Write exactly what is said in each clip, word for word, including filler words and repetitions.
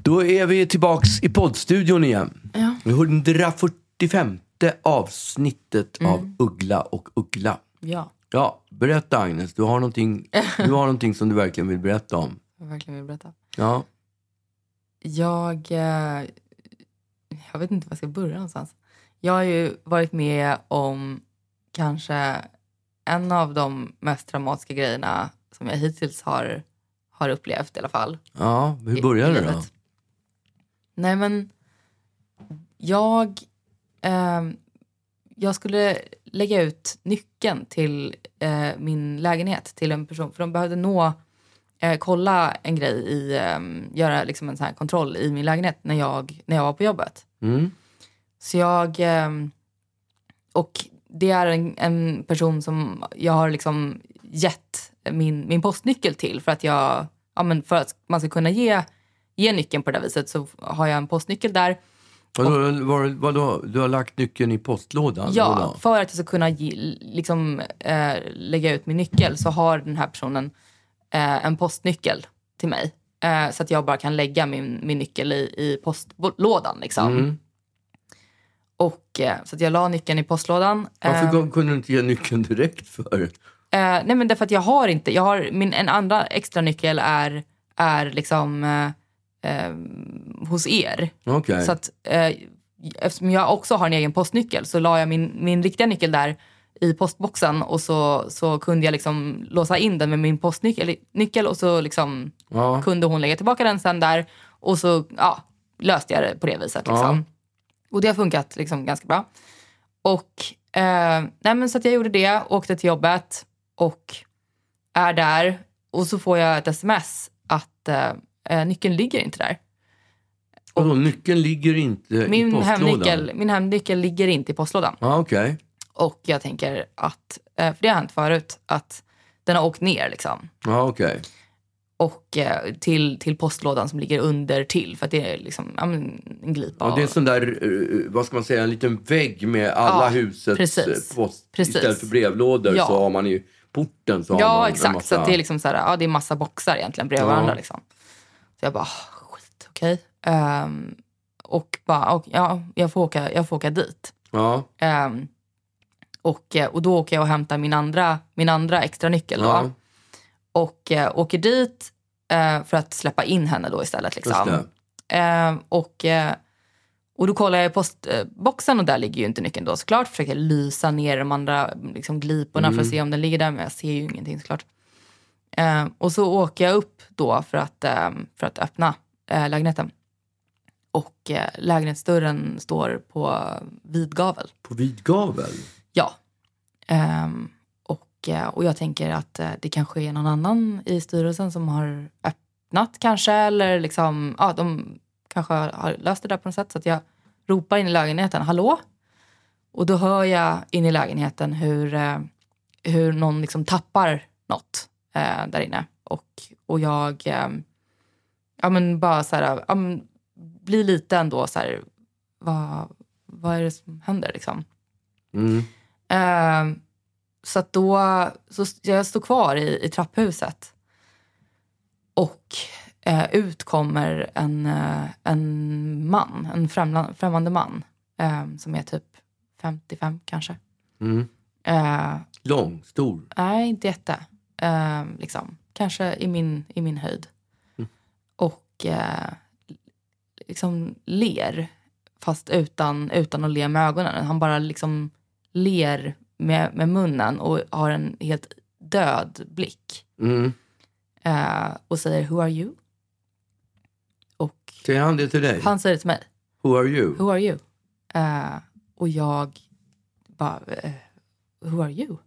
Då är vi tillbaks i poddstudion igen. Ja. hundrafyrtiofemte avsnittet Mm. av Uggla och Uggla. Ja, Ja, berätta Agnes. Du har någonting, du har någonting som du verkligen vill berätta om. jag verkligen vill berätta. Ja. Jag, eh, jag vet inte var jag ska börja någonstans. Jag har ju varit med om kanske en av de mest dramatiska grejerna som jag hittills har, har upplevt i alla fall. Ja, hur började det då? Nej men, jag, eh, jag skulle lägga ut nyckeln till eh, min lägenhet till en person. För de behövde nå, eh, kolla en grej i, eh, göra liksom en sån här kontroll i min lägenhet när jag, när jag var på jobbet. Mm. Så jag, eh, och det är en, en person som jag har liksom gett min, min postnyckel till. För att jag, ja men för att man ska kunna ge, ge nyckeln på det där viset så har jag en postnyckel där. Vadå, vad, vadå, du har lagt nyckeln i postlådan? Ja, Vadå? för att jag ska kunna ge, liksom, eh, lägga ut min nyckel så har den här personen eh, en postnyckel till mig. Eh, så att jag bara kan lägga min, min nyckel i, i postlådan. Liksom. Mm. Och, eh, så att jag la nyckeln i postlådan. Varför Eh, kunde du inte ge nyckeln direkt för? eh, nej men därför att jag har inte, jag har, min, en andra extra nyckel är, är liksom eh, eh, hos er. Okej. Så att eh, eftersom jag också har en egen postnyckel så la jag min, min riktiga nyckel där i postboxen och så, så kunde jag liksom låsa in den med min postnyckel nyckel, och så liksom Ja. kunde hon lägga tillbaka den sen där och så ja, löste jag det på det viset liksom. Ja. Och det har funkat liksom ganska bra. Och eh, nej men så att jag gjorde det, åkte till jobbet och är där och så får jag ett sms att eh, nyckeln ligger inte där. Och då, nyckeln ligger inte i Min postlådan? hemnyckel, min hemnyckel ligger inte i postlådan. Ja, okej. Och jag tänker att, för det har hänt förut, att den har åkt ner liksom. Ja, okej. Och eh, till, till postlådan som ligger under till. För att det är liksom ja, men, en glipa. Ja, det är sån där, eh, vad ska man säga, en liten vägg med alla Ja, husets precis. eh, post. Precis. Istället för brevlådor Ja. så har man i porten så har Ja, man en exakt. massa... Så att det är liksom så här, ja det är massa boxar egentligen bredvid Ja. varandra liksom. Så jag bara, skit, okej. Um, och bara, och, ja, jag får åka, jag får åka dit. Ja, Um, och, och då åker jag och hämtar min andra, min andra extra nyckel då. ja, Och eh, åker dit eh, för att släppa in henne då istället. Liksom. just det. Eh, och, eh, och då kollar jag i postboxen och där ligger ju inte nyckeln då såklart. Försöker lysa ner de andra liksom, gliporna Mm. för att se om den ligger där. Men jag ser ju ingenting såklart. Eh, och så åker jag upp då för att, eh, för att öppna eh, lägenheten. Och eh, lägenhetsdörren står på vid gavel. På vid gavel? Ja. Ehm, och, eh, och jag tänker att eh, det kanske är någon annan i styrelsen som har öppnat kanske. Eller liksom, ja, de kanske har, har löst det där på något sätt. Så att jag ropar in i lägenheten, hallå? Och då hör jag in i lägenheten hur, eh, hur någon liksom tappar något eh, där inne. Och, och jag eh, ja, men bara så här, ja, men, blir lite ändå så här, vad, vad är det som händer liksom? Mm. Uh, så att då så jag står kvar i, i trapphuset och uh, ut kommer en, uh, en man, en främla, främmande man uh, som är typ femtiofem kanske. Mm. Uh, Lång, stor? Nej, inte jätte. Uh, liksom. Kanske i min, i min höjd. Mm. Och uh, liksom ler, fast utan, utan att le med ögonen. Han bara liksom ler med, med munnen och har en helt död blick. Mm. Uh, och säger, who are you? Och Säger han det till dig? han säger det till mig. Who are you? Who are you? Uh, och jag bara, uh, who are you?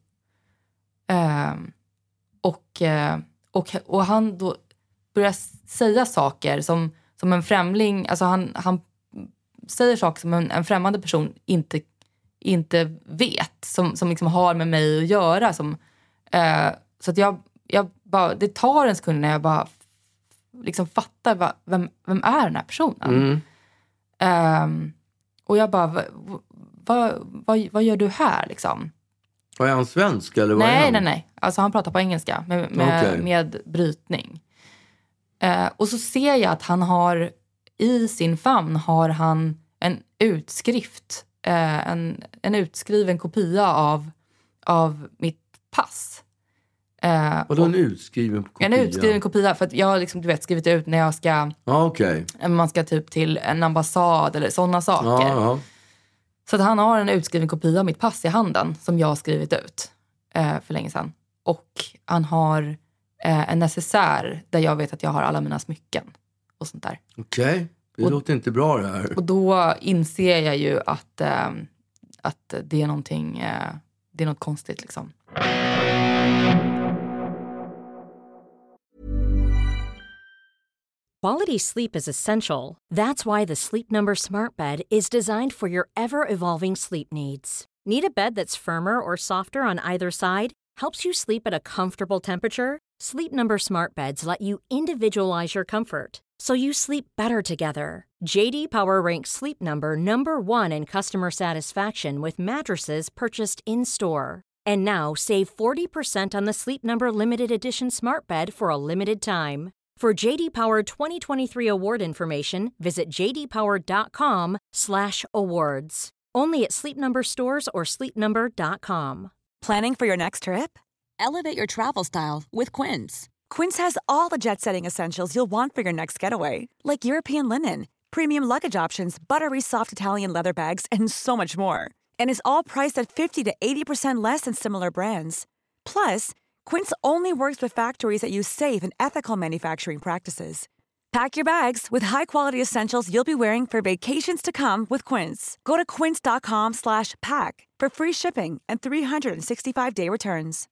Uh, och, uh, och, och han då börjar säga saker som, som en främling, alltså han, han säger saker som en, en främmande person inte, inte vet, som, som liksom har med mig att göra. Som, uh, så att jag, jag bara, det tar en sekund när jag bara liksom fattar va, vem, vem är den här personen. Mm. Um, och jag bara, vad va, va, va gör du här liksom? Var han svensk eller vad är Nej, han? nej, nej. Alltså han pratar på engelska med, med, Okej. med brytning. Uh, och så ser jag att han har i sin famn har han en utskrift, eh, en, en utskriven kopia av, av mitt pass. Eh, Vadå en utskriven kopia? En utskriven kopia, för att jag har liksom, du vet, skrivit ut när jag ska... Ja, okej. Okay. Man ska typ till en ambassad eller sådana saker. Ja, ja. Så att han har en utskriven kopia av mitt pass i handen som jag har skrivit ut eh, för länge sedan. Och han har eh, en necessär där jag vet att jag har alla mina smycken och sånt där. Okej, okay. det och, låter inte bra det här. Och då inser jag ju att, eh, att det är någonting, eh, det är något konstigt liksom. Quality sleep is essential. That's why the Sleep Number Smart Bed is designed for your ever-evolving sleep needs. Need a bed that's firmer or softer on either side? Helps you sleep at a comfortable temperature? Sleep Number Smart Beds let you individualize your comfort, so you sleep better together. J D Power ranks Sleep Number number one in customer satisfaction with mattresses purchased in-store. And now, save forty percent on the Sleep Number Limited Edition Smart Bed for a limited time. For J D Power twenty twenty-three award information, visit j d power dot com slash awards. Only at Sleep Number stores or sleep number dot com. Planning for your next trip? Elevate your travel style with Quince. Quince has all the jet-setting essentials you'll want for your next getaway, like European linen, premium luggage options, buttery soft Italian leather bags, and so much more. And is all priced at fifty to eighty percent less than similar brands. Plus, Quince only works with factories that use safe and ethical manufacturing practices. Pack your bags with high-quality essentials you'll be wearing for vacations to come with Quince. Go to quince dot com slash pack for free shipping and three sixty-five day returns.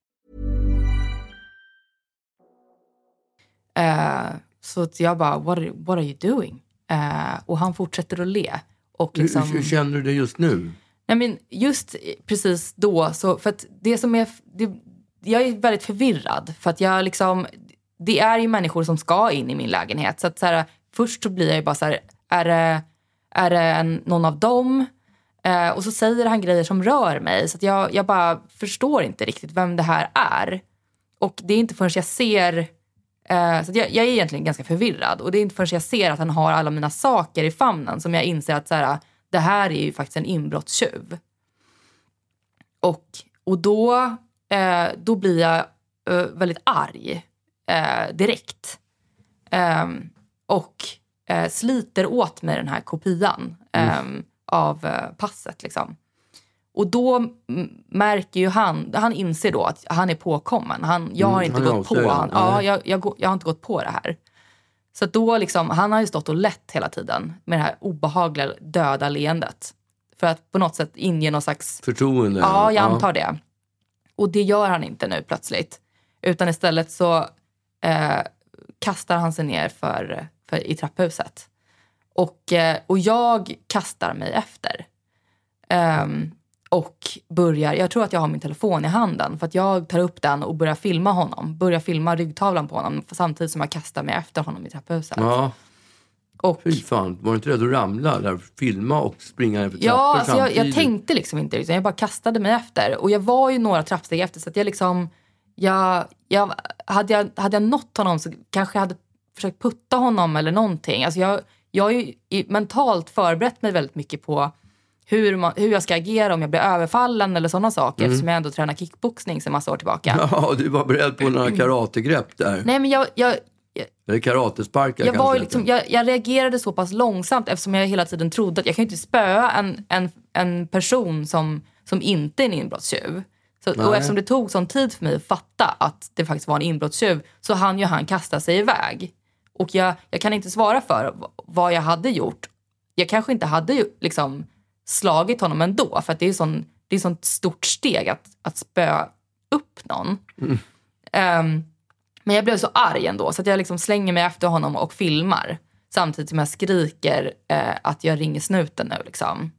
Uh, så att jag bara, what are, what are you doing? Uh, och han fortsätter att le. Och liksom, hur, hur känner du det just nu? Nej, men just precis då, så, för att det som är... Det, jag är väldigt förvirrad för att jag liksom, det är ju människor som ska in i min lägenhet. Så att så här, först så blir jag ju bara så här, är det, är det en, någon av dem? Eh, och så säger han grejer som rör mig. Så att jag, jag bara förstår inte riktigt vem det här är. Och det är inte förrän jag ser, eh, så att jag, jag är egentligen ganska förvirrad. Och det är inte förrän jag ser att han har alla mina saker i famnen som jag inser att så här, det här är ju faktiskt en inbrottstjuv. Och, och då... Eh, då blir jag eh, väldigt arg eh, direkt. Eh, och eh, sliter åt mig den här kopian eh, mm. av eh, passet. Liksom. Och då m- märker ju han, han inser då att han är påkommen. Han, jag har inte mm, gått på han, ja, jag, jag, jag har inte gått på det här. Så då liksom, han har ju stått och lett hela tiden med det här obehagliga döda leendet. För att på något sätt inge någon slags... Förtroende. Ja, jag antar det. Och det gör han inte nu plötsligt. Utan istället så eh, kastar han sig ner för, för, i trapphuset. Och, eh, och jag kastar mig efter. Um, och börjar, jag tror att jag har min telefon i handen. För att jag tar upp den och börjar filma honom. Börjar filma ryggtavlan på honom. Samtidigt som jag kastar mig efter honom i trapphuset. Ja. Och, fy fan, var du inte rädd att ramla där? Filma och springa ner för trappor ja, alltså jag, samtidigt? jag tänkte liksom inte. Liksom. Jag bara kastade mig efter. Och jag var ju några trappsteg efter. Så att jag liksom... Jag, jag, hade, jag, hade jag nått honom så kanske jag hade försökt putta honom eller någonting. Alltså jag, jag har ju mentalt förberett mig väldigt mycket på hur, man, hur jag ska agera om jag blir överfallen eller sådana saker. Mm. Eftersom jag ändå tränar kickboxning sedan massa år tillbaka. Ja, du var beredd på några karategrepp där. Nej, men jag... jag Eller karatesparkar jag, var liksom, jag, jag reagerade så pass långsamt eftersom jag hela tiden trodde att jag kan inte spöa en, en, en person som, som inte är en inbrottstjuv. Så, och eftersom det tog sån tid för mig att fatta att det faktiskt var en inbrottstjuv så hann ju han kasta sig iväg. Och jag, jag kan inte svara för vad jag hade gjort. Jag kanske inte hade liksom slagit honom ändå för att det är sån, det är sånt stort steg att, att spöa upp någon. Mm. Um, Men jag blev så arg ändå så att jag liksom slänger mig efter honom och filmar. Samtidigt som jag skriker eh, att jag ringer snuten nu liksom.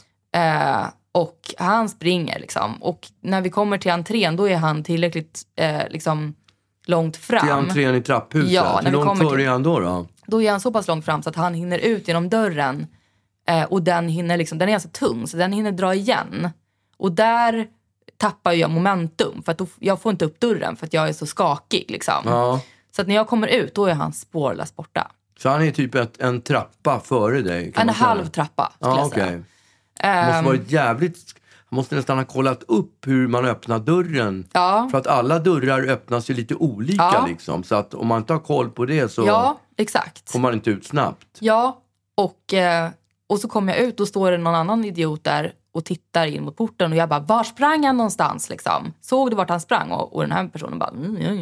Eh, och han springer liksom. Och när vi kommer till entrén då är han tillräckligt eh, liksom långt fram. Till entrén i trapphuset? Ja. Hur långt före är han då då? Då är han så pass långt fram så att han hinner ut genom dörren. Eh, och den hinner liksom, den är ganska tung så den hinner dra igen. Och där... tappar jag momentum för att då, jag får inte upp dörren för att jag är så skakig liksom. Ja. Så att när jag kommer ut då är han spårlöst borta. Så han är typ ett, en trappa före dig? Kan en man säga? halv trappa, skulle Ja, jag okej. säga. Det måste Um, varit jävligt... Han måste nästan ha kollat upp hur man öppnar dörren. Ja. För att alla dörrar öppnas ju lite olika Ja. liksom. Så att om man inte har koll på det så Ja, exakt. kommer man inte ut snabbt. Ja, och, eh, och så kommer jag ut och står det någon annan idiot där och tittar in mot porten. Och jag bara, var sprang han någonstans liksom? Såg du vart han sprang? Och, och den här personen bara, mm, ja,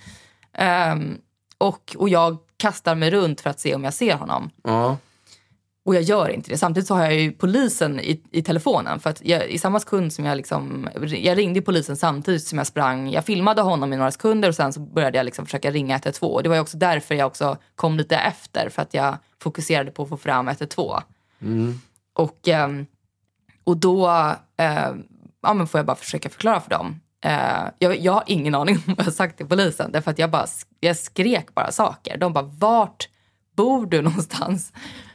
ja. Um, och, och jag kastar mig runt för att se om jag ser honom. Ja. Och jag gör inte det. Samtidigt så har jag ju polisen i, i telefonen. För att jag, i samma sekund som jag liksom... Jag ringde polisen samtidigt som jag sprang. Jag filmade honom i några sekunder och sen så började jag liksom försöka ringa ett ett två. Och det var ju också därför jag också kom lite efter. För att jag fokuserade på att få fram ett ett två. Mm. Och, ehm, och då eh, ja, men får jag bara försöka förklara för dem. Eh, jag, jag har ingen aning om vad jag har sagt till polisen. Därför att jag, bara, jag skrek bara saker. De bara, vart bor du någonstans?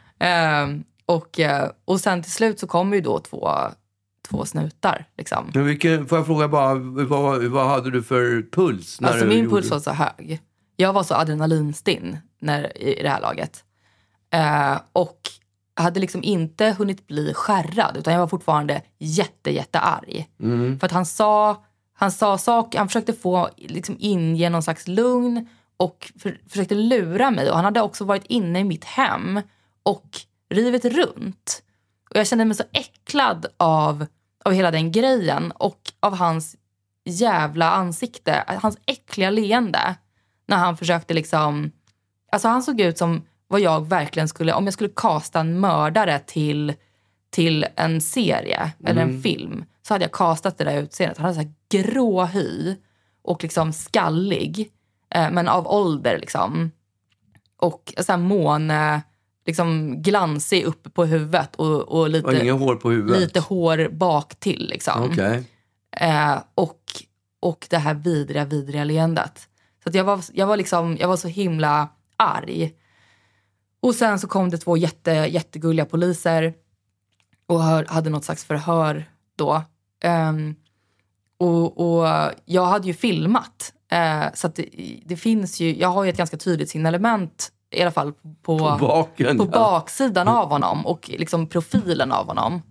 Um, och, uh, och sen till slut så kommer ju då två, två snutar. Liksom. Men vilken, får jag fråga bara, vad, vad hade du för puls? När Alltså du min gjorde... puls var så hög. Jag var så adrenalinstinn när, i, i det här laget. Uh, och hade liksom inte hunnit bli skärrad. Utan jag var fortfarande jätte, jätte arg. Mm. För att han sa, han sa saker, han försökte få liksom inge någon slags lugn. Och för, försökte lura mig. Och han hade också varit inne i mitt hem och rivit runt. Och jag kände mig så äcklad av, av hela den grejen. Och av hans jävla ansikte. Hans äckliga leende. När han försökte liksom... Alltså han såg ut som vad jag verkligen skulle... Om jag skulle kasta en mördare till, till en serie eller en film. Så hade jag kastat det där utseendet. Han hade så här grå hy. Och liksom skallig. Eh, men av ålder liksom. Och så här måne... liksom glansig uppe på huvudet och, och lite, och inga hår på huvudet. Lite hår bak till liksom. Okay. Eh, och, och det här vidriga, vidriga leendet. Så att jag var, jag var liksom, jag var så himla arg. Och sen så kom det två jätte, jättegulliga poliser och hör, hade något slags förhör då. Um, och, och jag hade ju filmat. Uh, så att det, det finns ju, jag har ju ett ganska tydligt signalement i alla fall på, på, baken, på ja. baksidan av honom och liksom profilen av honom.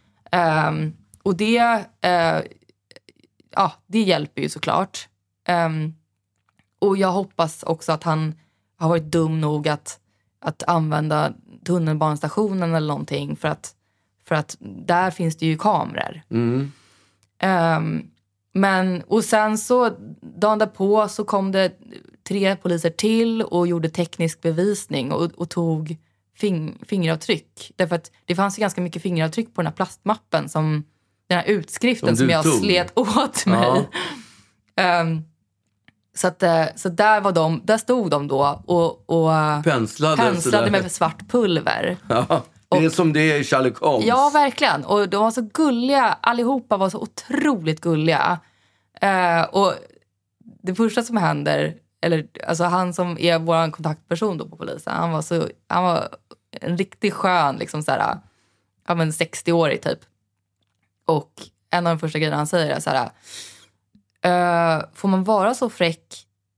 Um, och det, uh, ja, det hjälper ju såklart. Um, och jag hoppas också att han har varit dum nog att, att använda tunnelbanestationen eller någonting för att, för att där finns det ju kameror. Mm. Um, men, och sen så dagen därpå så kom det tre poliser till och gjorde teknisk bevisning och, och tog fing, fingeravtryck. Därför att det fanns ju ganska mycket fingeravtryck på den här plastmappen som den här utskriften som, som jag tog. slet åt mig. Ja. Um, så att, så där var de, där stod de då och, och penslade, penslade med svart pulver. Ja, det är och, som det är i Sherlock Holmes. Ja, verkligen. Och de var så gulliga. Allihopa var så otroligt gulliga. Uh, och det första som händer, eller alltså han som är vår kontaktperson då på polisen, han var så, han var en riktigt skön, liksom såhär, ja men sextio-årig typ. Och en av de första grejerna han säger är såhär, uh, får man vara så fräck?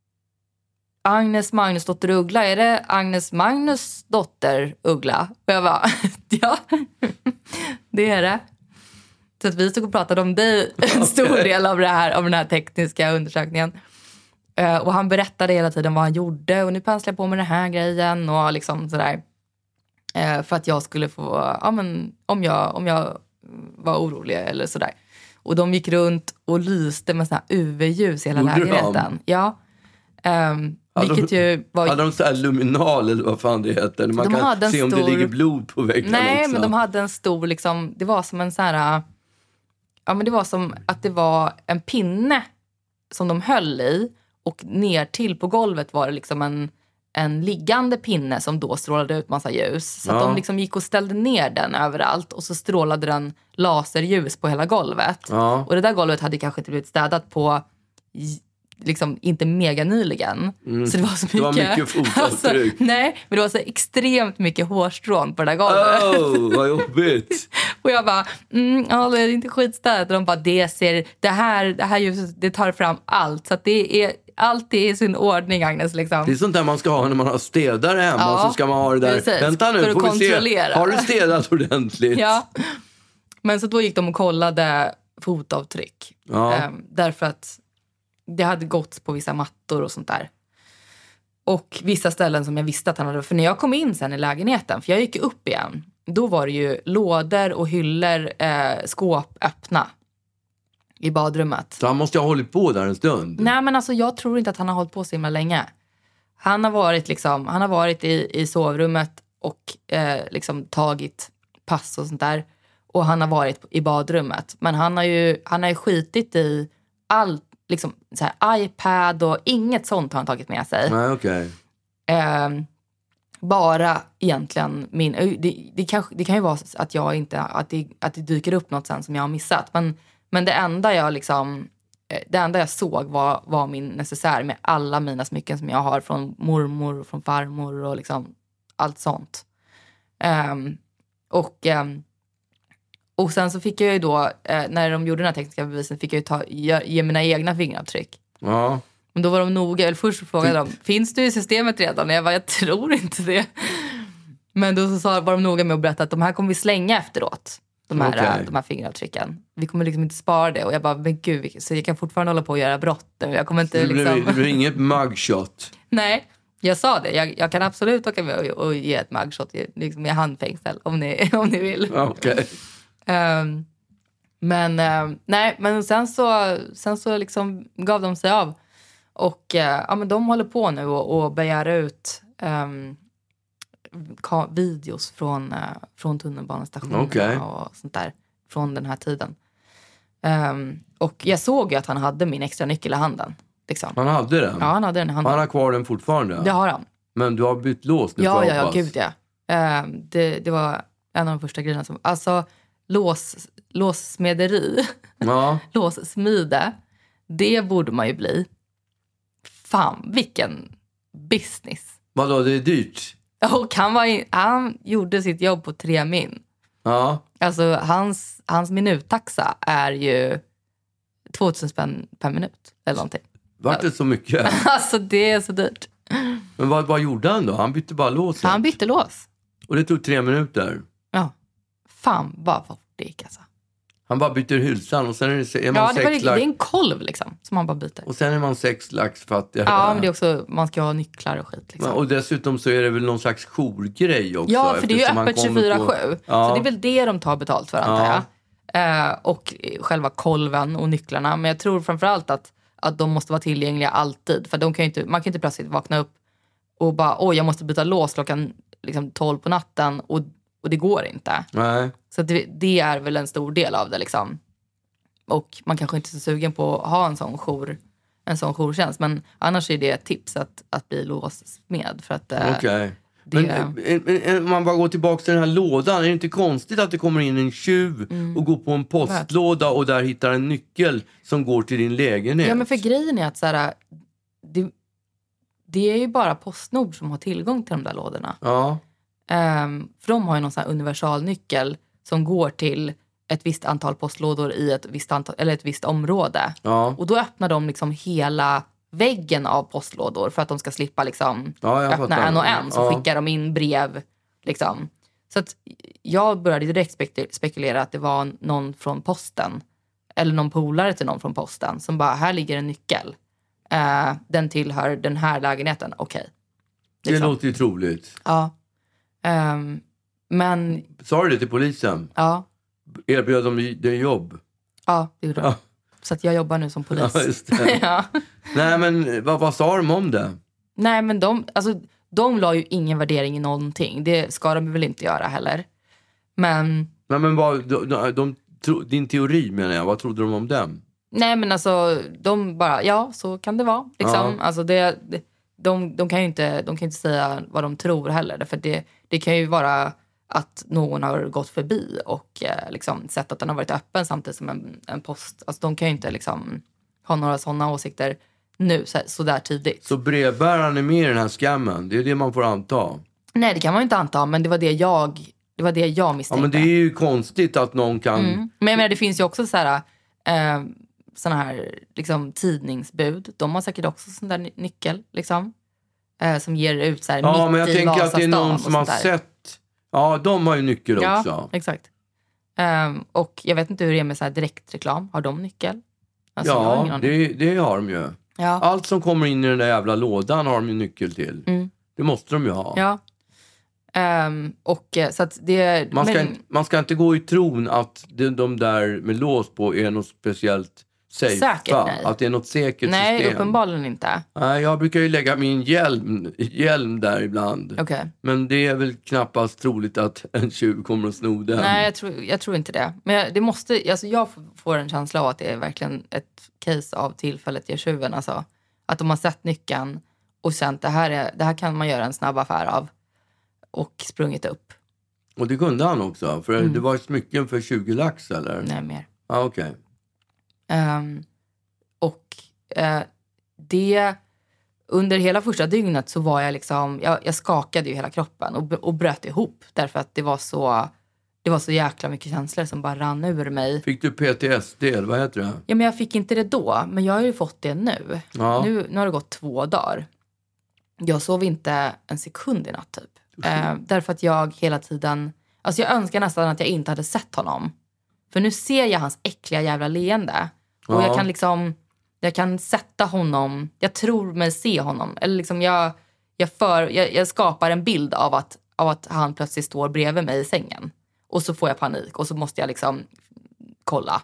Agnes Magnus dotter Uggla, är det Agnes Magnus dotter Uggla? Och jag bara, ja, det är det. Så att vi stod och pratade om dig en stor del av, det här, av den här tekniska undersökningen. Uh, och han berättade hela tiden vad han gjorde. Och nu penslar jag på med den här grejen. Och liksom sådär. Uh, för att jag skulle få, ja men om jag, om jag var orolig eller sådär. Och de gick runt och lyste med sådana här U V-ljus i hela Gjorde lägenheten. De? Ja. Um, vilket de, ju var... Hade de så här luminal eller vad fan det heter? Man de kan se om stor... det ligger blod på väggen. Nej, också. Men de hade en stor, liksom, det var som en sån här... Ja, men det var som att det var en pinne som de höll i. Och ner till på golvet var det liksom en, en liggande pinne som då strålade ut massa ljus. Så ja. Att de liksom gick och ställde ner den överallt. Och så strålade den laserljus på hela golvet. Ja. Och det där golvet hade kanske inte blivit städat på... liksom inte mega nyligen. Mm. Så det var så mycket... Det var mycket fotavtryck. Alltså, nej, men det var så extremt mycket hårstrån på det där golvet. Oh, vad jobbigt. Och jag bara, mm, ja, det är inte skitstädat. Och de bara, det ser, det här, det här ljuset, det tar fram allt. Så att det är allt är i sin ordning, Agnes. Liksom. Det är sånt där man ska ha när man har städare hemma. Ja, så ska man ha det där. precis, Vänta nu, för att får vi kontrollera. se. Har du städat ordentligt? Ja. Men så då gick de och kollade fotavtryck. Ja. Ehm, därför att det hade gått på vissa mattor och sånt där. Och vissa ställen som jag visste att han hade... För när jag kom in sen i lägenheten, för jag gick upp igen... Då var det ju lådor och hyllor, eh, skåp öppna i badrummet. Så han måste ha hållit på där en stund? Nej, men alltså jag tror inte att han har hållit på så himla länge. Han har varit, liksom, han har varit i, i sovrummet och eh, liksom tagit pass och sånt där. Och han har varit i badrummet. Men han har ju, han har ju skitit i allt, liksom så här, iPad och inget sånt har han tagit med sig. Nej, okej. Okay. Eh, bara egentligen min... Det, det, kan, det kan ju vara att jag inte... Att det, att det dyker upp något sen som jag har missat. Men, men det enda jag liksom... Det enda jag såg var, var min necessär med alla mina smycken som jag har från mormor och från farmor och liksom allt sånt. Um, och, um, och sen så fick jag ju då, uh, när de gjorde den här tekniska bevisen, fick jag ju ta, ge, ge mina egna fingeravtryck. Ja. Men då var de noga, eller först frågade de, finns du i systemet redan? Jag bara, jag tror inte det. Men då så sa, var de noga med att berätta att de här kommer vi slänga efteråt. De här, Okay. de här fingeravtrycken. Vi kommer liksom inte spara det. Och jag bara, men gud, så jag kan fortfarande hålla på och göra brott. Jag kommer inte Det liksom... blir, det blir inget mugshot. Nej, jag sa det. Jag, jag kan absolut åka med och, och ge ett mugshot liksom med handfängsel om ni, om ni vill. Okej. Okay. Um, men um, nej, men sen så, sen så liksom gav de sig av. Och uh, ja, men de håller på nu och, och begär ut um, ka- videos från, uh, från tunnelbanestationerna Okay. och sånt där. Från den här tiden. Um, och jag såg ju att han hade min extra nyckel i handen. Liksom. Han hade den? Ja, han hade den i handen. Han har kvar den fortfarande? Det har han. Men du har bytt lås nu? Ja, ja, ja, gud ja. Um, det, det var en av de första grejerna som... Alltså, lås, låssmederi. Ja. Låssmide. Det borde man ju bli. Fan, vilken business. Vadå, det är dyrt? Och han, var, han gjorde sitt jobb på tre min. Ja. Alltså, hans, hans minuttaxa är ju tvåtusen spänn per minut. Eller någonting. Vart det så mycket? Alltså, det är så dyrt. Men vad, vad gjorde han då? Han bytte bara lås. Han bytte lås. Och det tog tre minuter? Ja. Fan, vad fort det gick alltså. Han bara byter hylsan och sen är, det, är man Ja, det, sex var, det lax. är en kolv liksom, som man bara byter. Och sen är man sex lax fattiga. Ja, men det är också, man ska ha nycklar och skit liksom. Och dessutom så är det väl någon slags jourgrej också. Ja, för det är ju eftersom man öppet kommer tjugofyra på- sju. Ja. Så det är väl det de tar betalt för, antar Ja. jag. Eh, och själva kolven och nycklarna. Men jag tror framförallt att, att de måste vara tillgängliga alltid. För de kan ju inte, man kan inte plötsligt vakna upp och bara, oj, jag måste byta lås klockan liksom, tolv på natten. Och, och det går inte. Nej. Så det, det är väl en stor del av det liksom. Och man kanske inte är så sugen på att ha en sån jour, en sån jourtjänst. Men annars är det ett tips att, att bli låssmed. För att eh, Okej. det... Men eh, eh, om man bara går tillbaka till den här lådan. Är det inte konstigt att det kommer in en tjuv Mm. och går på en postlåda och där hittar en nyckel som går till din lägenhet? Ja, men för grejen är att så här, det, det är ju bara Postnord som har tillgång till de där lådorna. Ja. Um, för de har ju någon sån här universalnyckel som går till ett visst antal postlådor i ett visst, antal, eller ett visst område. Ja. Och då öppnar de liksom hela väggen av postlådor för att de ska slippa liksom Ja, jag öppna fattar. en och en. Så Ja. skickar de in brev. Liksom. Så att jag började direkt spek- spekulera att det var någon från posten. Eller någon polare till någon från posten. Som bara, här ligger en nyckel. Uh, den tillhör den här lägenheten. Okej. Okay. Det låter ju troligt. Ja. Um, men, Sa du det till polisen? ja. Erbjöd de dig jobb? Ja, det gjorde de. Ja. Så att jag jobbar nu som polis. Ja, just det. Ja. Nej, men vad, vad sa de om det? Nej, men de, alltså, de la ju ingen värdering i någonting. Det ska de väl inte göra heller. Men... Nej, men vad, de, de, de, tro, din teori menar jag, vad trodde de om den? Nej, men alltså, de bara, ja, så kan det vara. Liksom. Ja. Alltså, det, det, de, de kan ju inte, de kan inte säga vad de tror heller. För det, det kan ju vara att någon har gått förbi och eh, liksom, sett att den har varit öppen samtidigt som en, en post. Alltså, de kan ju inte liksom, ha några sådana åsikter nu, så, så där tidigt. Så brevbäraren är med i den här scammen, det är det man får anta? Nej, det kan man ju inte anta, men det var det jag, det var det jag Ja, misstänkte. men det är ju konstigt att någon kan... Mm. Men jag menar, det finns ju också så här... Eh, såna här liksom, tidningsbud. De har säkert också sån där nyckel. Liksom, eh, som ger ut så här, ja, mitt men jag i tänker att det är någon som har där. sett... Ja, de har ju nyckel ja, också. Ja, exakt. Um, och jag vet inte hur det är med så här direktreklam. Har de nyckel? Alltså, ja, det, det har de ju. Ja. Allt som kommer in i den där jävla lådan har de ju nyckel till. Mm. Det måste de ju ha. Ja. Um, och så att det... Man ska, men, inte, man ska inte gå i tron att det, de där med lås på är något speciellt safe. Säkert, nej. Att det är något säkert nej, system. Nej, uppenbarligen inte. Nej, jag brukar ju lägga min hjälm, hjälm där ibland. Okay. Men det är väl knappast troligt att en tjuv kommer att sno den. Nej, jag tror, jag tror inte det. Men jag, det måste, alltså jag får en känsla av att det är verkligen ett case av tillfället ger tjuven. Alltså, att de har sett nyckeln och sen det här, är, det här kan man göra en snabb affär av. Och sprungit upp. Och det kunde han också. För mm. det var smycken för tjugo lax eller? Nej, mer. Ja, ah, okej. Okay. Um, och uh, det... Under hela första dygnet så var jag liksom... Jag, jag skakade ju hela kroppen och, och bröt ihop. Därför att det var så... Det var så jäkla mycket känslor som bara rann ur mig. Fick du P T S D eller vad heter det? Ja, men jag fick inte det då. Men jag har ju fått det nu. Ja. Nu, nu har det gått två dagar. Jag sov inte en sekund i natt typ. Eh, därför att jag hela tiden... Alltså jag önskar nästan att jag inte hade sett honom. För nu ser jag hans äckliga jävla leende. Och ja. jag kan liksom... Jag kan sätta honom... Jag tror mig se honom. Eller liksom jag... Jag, för, jag, jag skapar en bild av att, av att han plötsligt står bredvid mig i sängen. Och så får jag panik. Och så måste jag liksom kolla.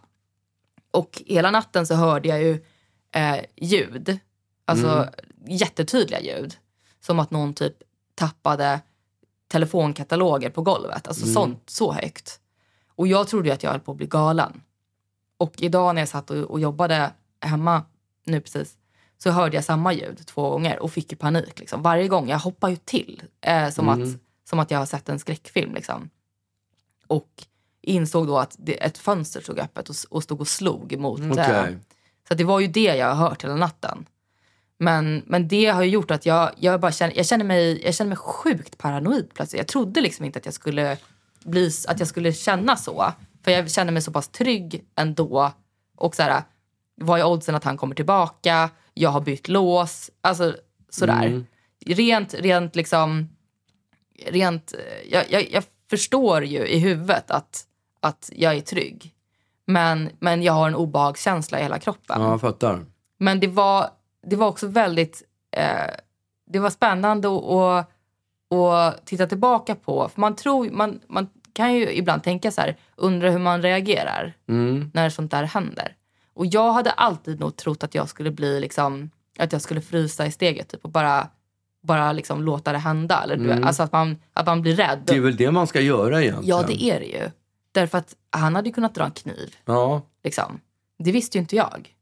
Och hela natten så hörde jag ju eh, ljud. Alltså mm. jättetydliga ljud. Som att någon typ tappade telefonkataloger på golvet. Alltså mm. sånt, så högt. Och jag trodde ju att jag höll på att bli galen. Och idag när jag satt och, och jobbade hemma nu precis. Så hörde jag samma ljud två gånger. Och fick ju panik liksom. Varje gång. Jag hoppar ju till. Eh, som, mm. att, som att jag har sett en skräckfilm liksom. Och insåg då att det, ett fönster stod öppet. Och, och stod och slog mot. Okay. Eh, så det var ju det jag har hört hela natten. Men, men det har ju gjort att jag, jag bara känner, jag känner mig, jag känner mig sjukt paranoid plötsligt. Jag trodde liksom inte att jag skulle bli, att jag skulle känna så. För jag känner mig så pass trygg ändå. Och så här, vad är oddsen att han kommer tillbaka? Jag har bytt lås. Alltså sådär. Mm. Rent, rent liksom, rent, jag, jag, jag förstår ju i huvudet att, att jag är trygg. Men, men jag har en obehagskänsla i hela kroppen. Ja, jag fattar. Men det var... Det var också väldigt... Eh, det var spännande att, att titta tillbaka på. För man tror... Man, man kan ju ibland tänka så här... Undra hur man reagerar. Mm. När sånt där händer. Och jag hade alltid nog trott att jag skulle bli liksom... Att jag skulle frysa i steget. Typ, och bara, bara liksom låta det hända. Eller, mm. Alltså att man, att man blir rädd. Det är väl det man ska göra egentligen. Ja, det är det ju. Därför att han hade ju kunnat dra en kniv. Ja. Liksom. Det visste ju inte jag.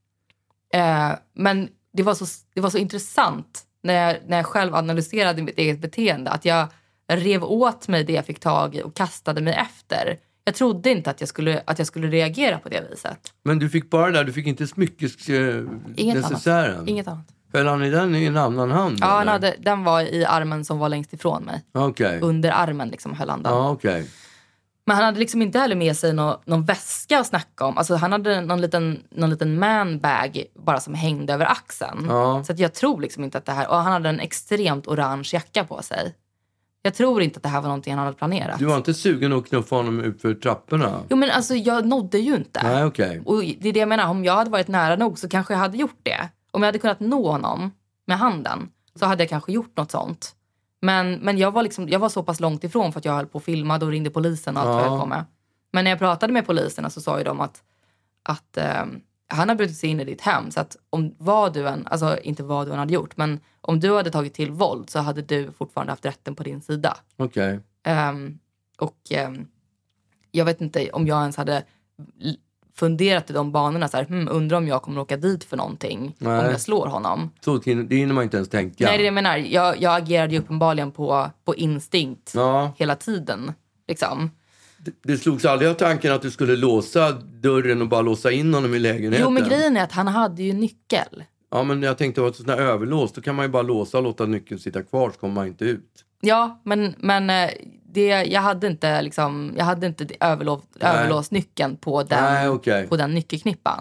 Eh, men... Det var, så, det var så intressant när jag, när jag själv analyserade mitt eget beteende. Att jag rev åt mig det jag fick tag i och kastade mig efter. Jag trodde inte att jag skulle, att jag skulle reagera på det viset. Men du fick bara där, du fick inte smyckes äh, Inget necessären. annat. Inget annat. Höll han i den i en annan hand? Ja, han hade, den var i armen som var längst ifrån mig. Okay. Under armen liksom höll han den. Ja, okej. Okay. Men han hade liksom inte heller med sig någon, någon väska att snacka om. Alltså han hade någon liten, någon liten manbag bara som hängde över axeln. Ja. Så att jag tror liksom inte att det här... Och han hade en extremt orange jacka på sig. Jag tror inte att det här var någonting han hade planerat. Du var inte sugen att knuffa honom ut för trapporna? Jo, men alltså jag nådde ju inte. Nej, okej. Okay. Och det är det jag menar. Om jag hade varit nära nog så kanske jag hade gjort det. Om jag hade kunnat nå honom med handen så hade jag kanske gjort något sånt. Men, men jag, var liksom, jag var så pass långt ifrån för att jag höll på och filmade och ringde polisen och allt vad jag höll på med. Men när jag pratade med poliserna så sa ju de att, att eh, han har brutit sig in i ditt hem. Så att om vad du än, alltså inte vad du än hade gjort, men om du hade tagit till våld så hade du fortfarande haft rätten på din sida. Okej. Okay. Um, och um, jag vet inte om jag ens hade funderat i de banorna så här, hmm, undrar om jag kommer åka dit för någonting. Nej. Om jag slår honom. Så det hinner man inte ens tänka. Nej, det är det jag menar. Jag, jag agerade ju uppenbarligen på, på instinkt ja. hela tiden. Liksom. Det, det slogs aldrig av tanken att du skulle låsa dörren och bara låsa in honom i lägenheten. Jo, men grejen är att han hade ju nyckel. Ja, men jag tänkte att det var överlåst. Då kan man ju bara låsa och låta nyckeln sitta kvar så kommer man inte ut. Ja, men, men det, jag hade inte, liksom, jag hade inte överlåst, överlåst nyckeln på den, Nej, okay. på den nyckelknippan.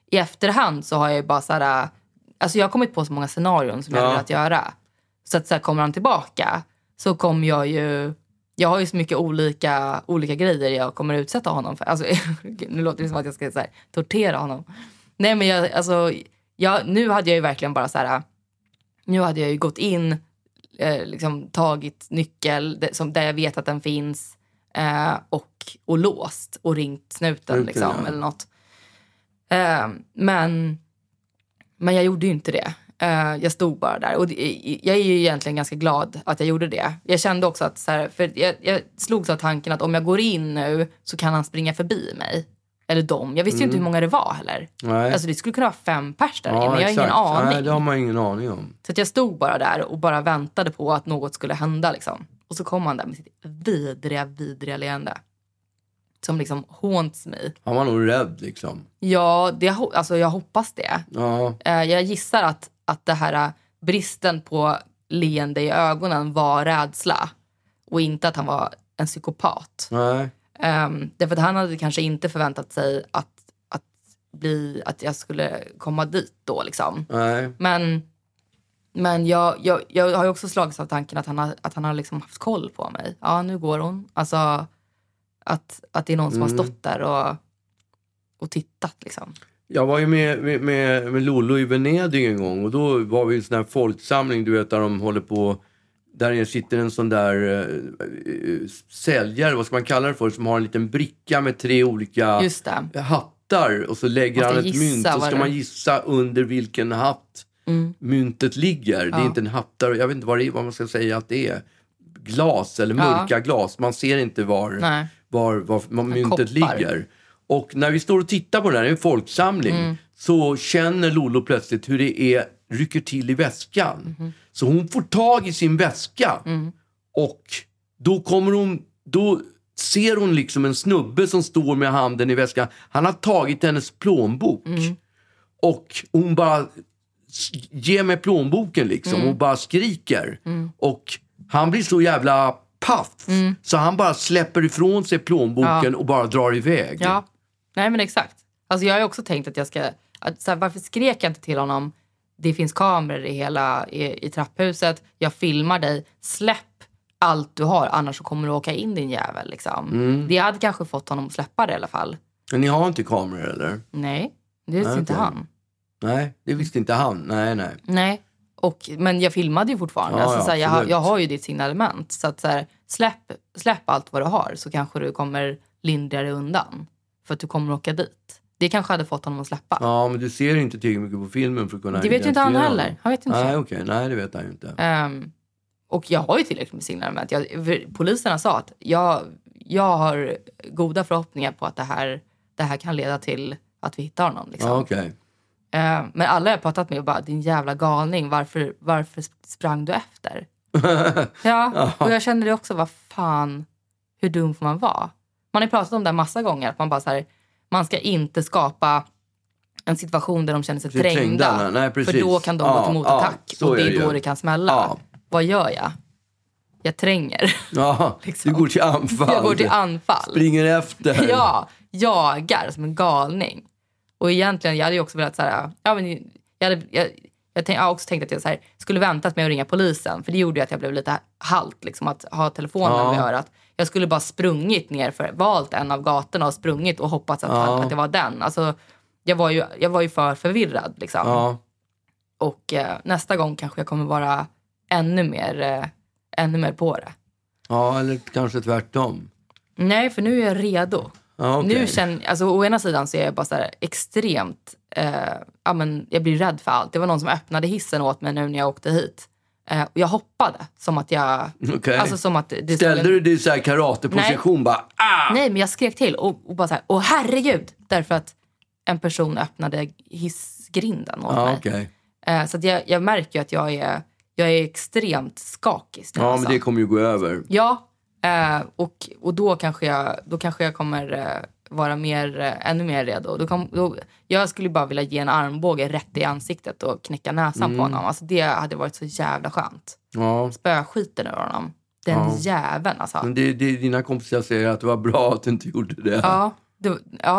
i efterhand så har jag ju bara så här... Alltså jag har kommit på så många scenarion som jag Ja. hade velat göra. Så att så här, kommer han tillbaka så kommer jag ju... Jag har ju så mycket olika, olika grejer jag kommer utsätta honom för. Alltså, nu låter det som att jag ska så här, tortera honom. Nej, men jag, alltså, jag, nu hade jag ju verkligen bara så här... Nu hade jag ju gått in, eh, liksom tagit nyckel det, som, där jag vet att den finns. Eh, och, och låst och ringt snuten Okay, liksom, ja. eller något. Eh, men, men jag gjorde ju inte det. Uh, jag stod bara där. Och det, jag är ju egentligen ganska glad att jag gjorde det. Jag kände också att så här, för jag, jag slogs av tanken att om jag går in nu så kan han springa förbi mig. Eller dem. Jag visste Mm. ju inte hur många det var heller. Nej. Alltså det skulle kunna vara fem pers där, Ja, men jag har exakt. ingen aning. Nej, det har man ingen aning om. Så att jag stod bara där och bara väntade på att något skulle hända liksom. Och så kom han där med sitt vidriga, vidriga leende. Som liksom haunts mig. Han var nog rädd liksom. Ja, det, alltså jag hoppas det. Ja. Uh, jag gissar att, att det här bristen på leende i ögonen var rädsla. Och inte att han var en psykopat. Nej. Um, därför att han hade kanske inte förväntat sig att, att, bli, att jag skulle komma dit då liksom. Nej. Men, men jag, jag, jag har ju också slagits av tanken att han har, att han har liksom haft koll på mig. Ja, nu går hon. Alltså att, att det är någon som Mm. har stått där och, och tittat liksom. Jag var ju med, med, med, med Lollo i Venedig en gång. Och då var vi i en sån här folksamling, du vet, där de håller på... Där sitter en sån där uh, säljare, vad ska man kalla det för, som har en liten bricka med tre olika Just det. hattar. Och så lägger Måste han ett gissa mynt. Så vad ska det- man gissa under vilken hatt Mm. myntet ligger. Det är Ja. inte en hattar, jag vet inte vad, det är, vad man ska säga att det är. Glas eller Ja. mörka glas. Man ser inte var, Nej. var, var, var myntet koppar. ligger. Och när vi står och tittar på den här, det är en folksamling, Mm. så känner Lollo plötsligt hur det är, rycker till i väskan. Mm. Så hon får tag i sin väska. Och då kommer hon, då ser hon liksom en snubbe som står med handen i väskan. Han har tagit hennes plånbok. Mm. Och hon bara, ge mig plånboken liksom. Mm. Och bara skriker. Och han blir så jävla paff. Mm. Så han bara släpper ifrån sig plånboken Ja. och bara drar iväg. Ja, nej men exakt. Alltså jag har ju också tänkt att jag ska... Att, så här, varför skrek jag inte till honom? Det finns kameror i hela i, i trapphuset. Jag filmar dig. Släpp allt du har, annars så kommer du åka in din jävel. Liksom. Mm. Det hade kanske fått honom att släppa det i alla fall. Men ni har inte kameror eller? Nej, det visste Nej, inte okej. han. Nej, det visste inte han. Nej, nej. Nej, och, men jag filmade ju fortfarande. Ja, alltså, ja, så här, jag, har, absolut. jag har ju ditt signalement. Så att så här, släpp, släpp allt vad du har så kanske du kommer lindrigare undan. För att du kommer åka dit. Det kanske hade fått honom att släppa. Ja, men du ser inte tillräckligt mycket på filmen för att kunna Det vet ju inte han identifiera heller. honom. Han vet inte. Nej, okej. Nej, det vet han ju inte. Um, och jag har ju tillräckligt med signalement. Jag, för poliserna sa att jag, jag har goda förhoppningar på att det här, det här kan leda till att vi hittar honom. Liksom. Ja, okej. Uh, men alla jag har pratat med bara, din jävla galning, varför, varför sprang du efter? Ja, och jag kände det också, vad fan, hur dum får man vara? Man har ju pratat om det här massa gånger, att man bara så här, man ska inte skapa en situation där de känner sig Så trängda, trängda. nej, precis. För då kan de Ja, gå till motattack. ja, så och det är är det då ju. det kan smälla. Ja. Vad gör jag? Jag tränger. Ja, Liksom. du går till anfall. Jag går till anfall. Springer efter. Ja, jagar som en galning. Och egentligen, jag hade ju också velat så här, ja men jag hade, jag, jag, tänk, jag har också tänkt att jag så här, skulle väntat med att ringa polisen. För det gjorde ju att jag blev lite halt, liksom, att ha telefonen Ja. vid örat. Jag skulle bara sprungit ner för, valt en av gatorna och sprungit och hoppats att, Ja. att det var den. Alltså, jag var ju, jag var ju för förvirrad liksom. Ja. Och eh, nästa gång kanske jag kommer vara ännu mer, eh, ännu mer på det. Ja, eller kanske tvärtom. Nej, för nu är jag redo. Ja, okej. Nu känner, alltså å ena sidan så är jag bara så här extremt, eh, ja men jag blir rädd för allt. Det var någon som öppnade hissen åt mig nu när jag åkte hit. Eh, och jag hoppade som att jag, Okej. alltså som att det Ställde skulle- du dig i så här karateposition bara, ah! Nej, men jag skrek till och, och bara så här, åh herregud, därför att en person öppnade hissgrinden åt Ja, mig. okej. Eh, så att jag, jag märker ju att jag är, jag är extremt skakig nu, Ja, alltså. men det kommer ju gå över. Ja, eh, och, och då, kanske jag, då kanske jag kommer eh, vara mer, eh, ännu mer redo. Då kom, då, jag skulle bara vilja ge en armbåge rätt i ansiktet och knäcka näsan Mm. på honom. Alltså det hade varit så jävla skönt. Ja. Spöskiten ur honom. Den Ja. jäveln alltså. Men det, det, dina kompisar säger att det var bra att du inte gjorde det. Ja, det, ja,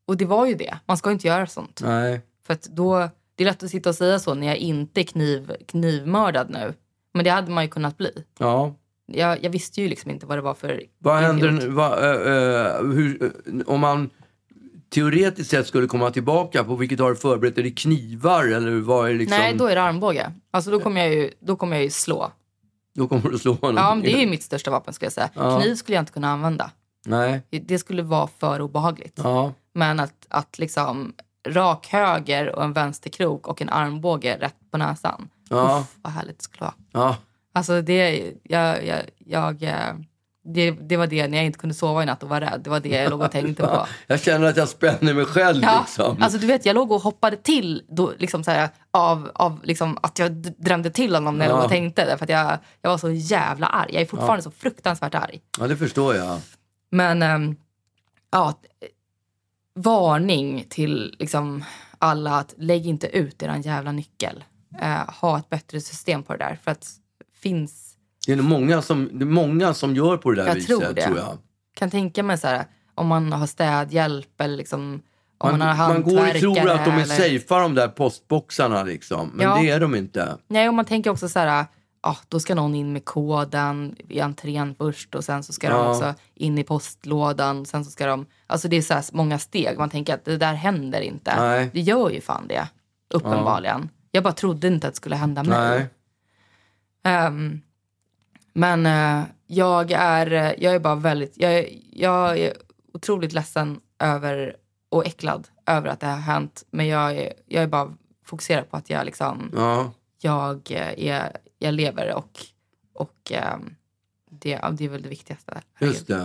Och det var ju det. Man ska inte göra sånt. Nej. För att då, det är lätt att sitta och säga så när jag inte är kniv, knivmördad nu. Men det hade man ju kunnat bli. Ja. Jag, jag visste ju liksom inte vad det var för... Vad händer vad, äh, äh, hur, om man teoretiskt sett skulle komma tillbaka? På vilket har du förberett? Är det knivar? Eller vad är det liksom... Nej, då är det armbåge. Alltså då kommer jag ju, då kommer jag ju slå. Då kommer du slå honom. Ja, men det är ju mitt största vapen skulle jag säga. Ja. Kniv skulle jag inte kunna använda. Nej. Det skulle vara för obehagligt. Ja. Men att, att liksom rak höger och en vänsterkrok och en armbåge rätt på näsan. Ja. Uff, vad härligt det skulle vara. Ja. Alltså det, jag, jag, jag, det, det var det när jag inte kunde sova i natt och var rädd. Det var det jag låg och tänkte på. Jag känner att jag spänner mig själv Ja, liksom. alltså du vet, jag låg och hoppade till då, liksom så här, av, av liksom, att jag d- drömde till honom när jag Ja. låg och tänkte. Därför att jag, jag var så jävla arg. Jag är fortfarande ja. så fruktansvärt arg. Ja, det förstår jag. Men äm, ja, varning till liksom alla att lägg inte ut eran jävla nyckel. Uh, ha ett bättre system på det där. För att finns... Det är många som, det är många som gör på det där jag viset, tror, det. tror jag. Kan tänka mig så här, om man har städhjälp eller liksom, om Man, man har man går och tror att de är eller... safea, de där postboxarna liksom. Men Ja. det är de inte. Nej, och man tänker också så här, ah, då ska någon in med koden i entrén först och sen så ska Ja. de också in i postlådan. Sen så ska de, alltså det är så här många steg. Man tänker att det där händer inte. Nej. Det gör ju fan det, uppenbarligen. Ja. Jag bara trodde inte att det skulle hända mig. Nej. Um, men uh, jag är jag är bara väldigt jag är, jag är otroligt ledsen över och äcklad över att det har hänt, men jag är, jag är bara fokuserad på att jag liksom Ja. jag är jag lever och och um, det, det är väl det viktigaste. Just det.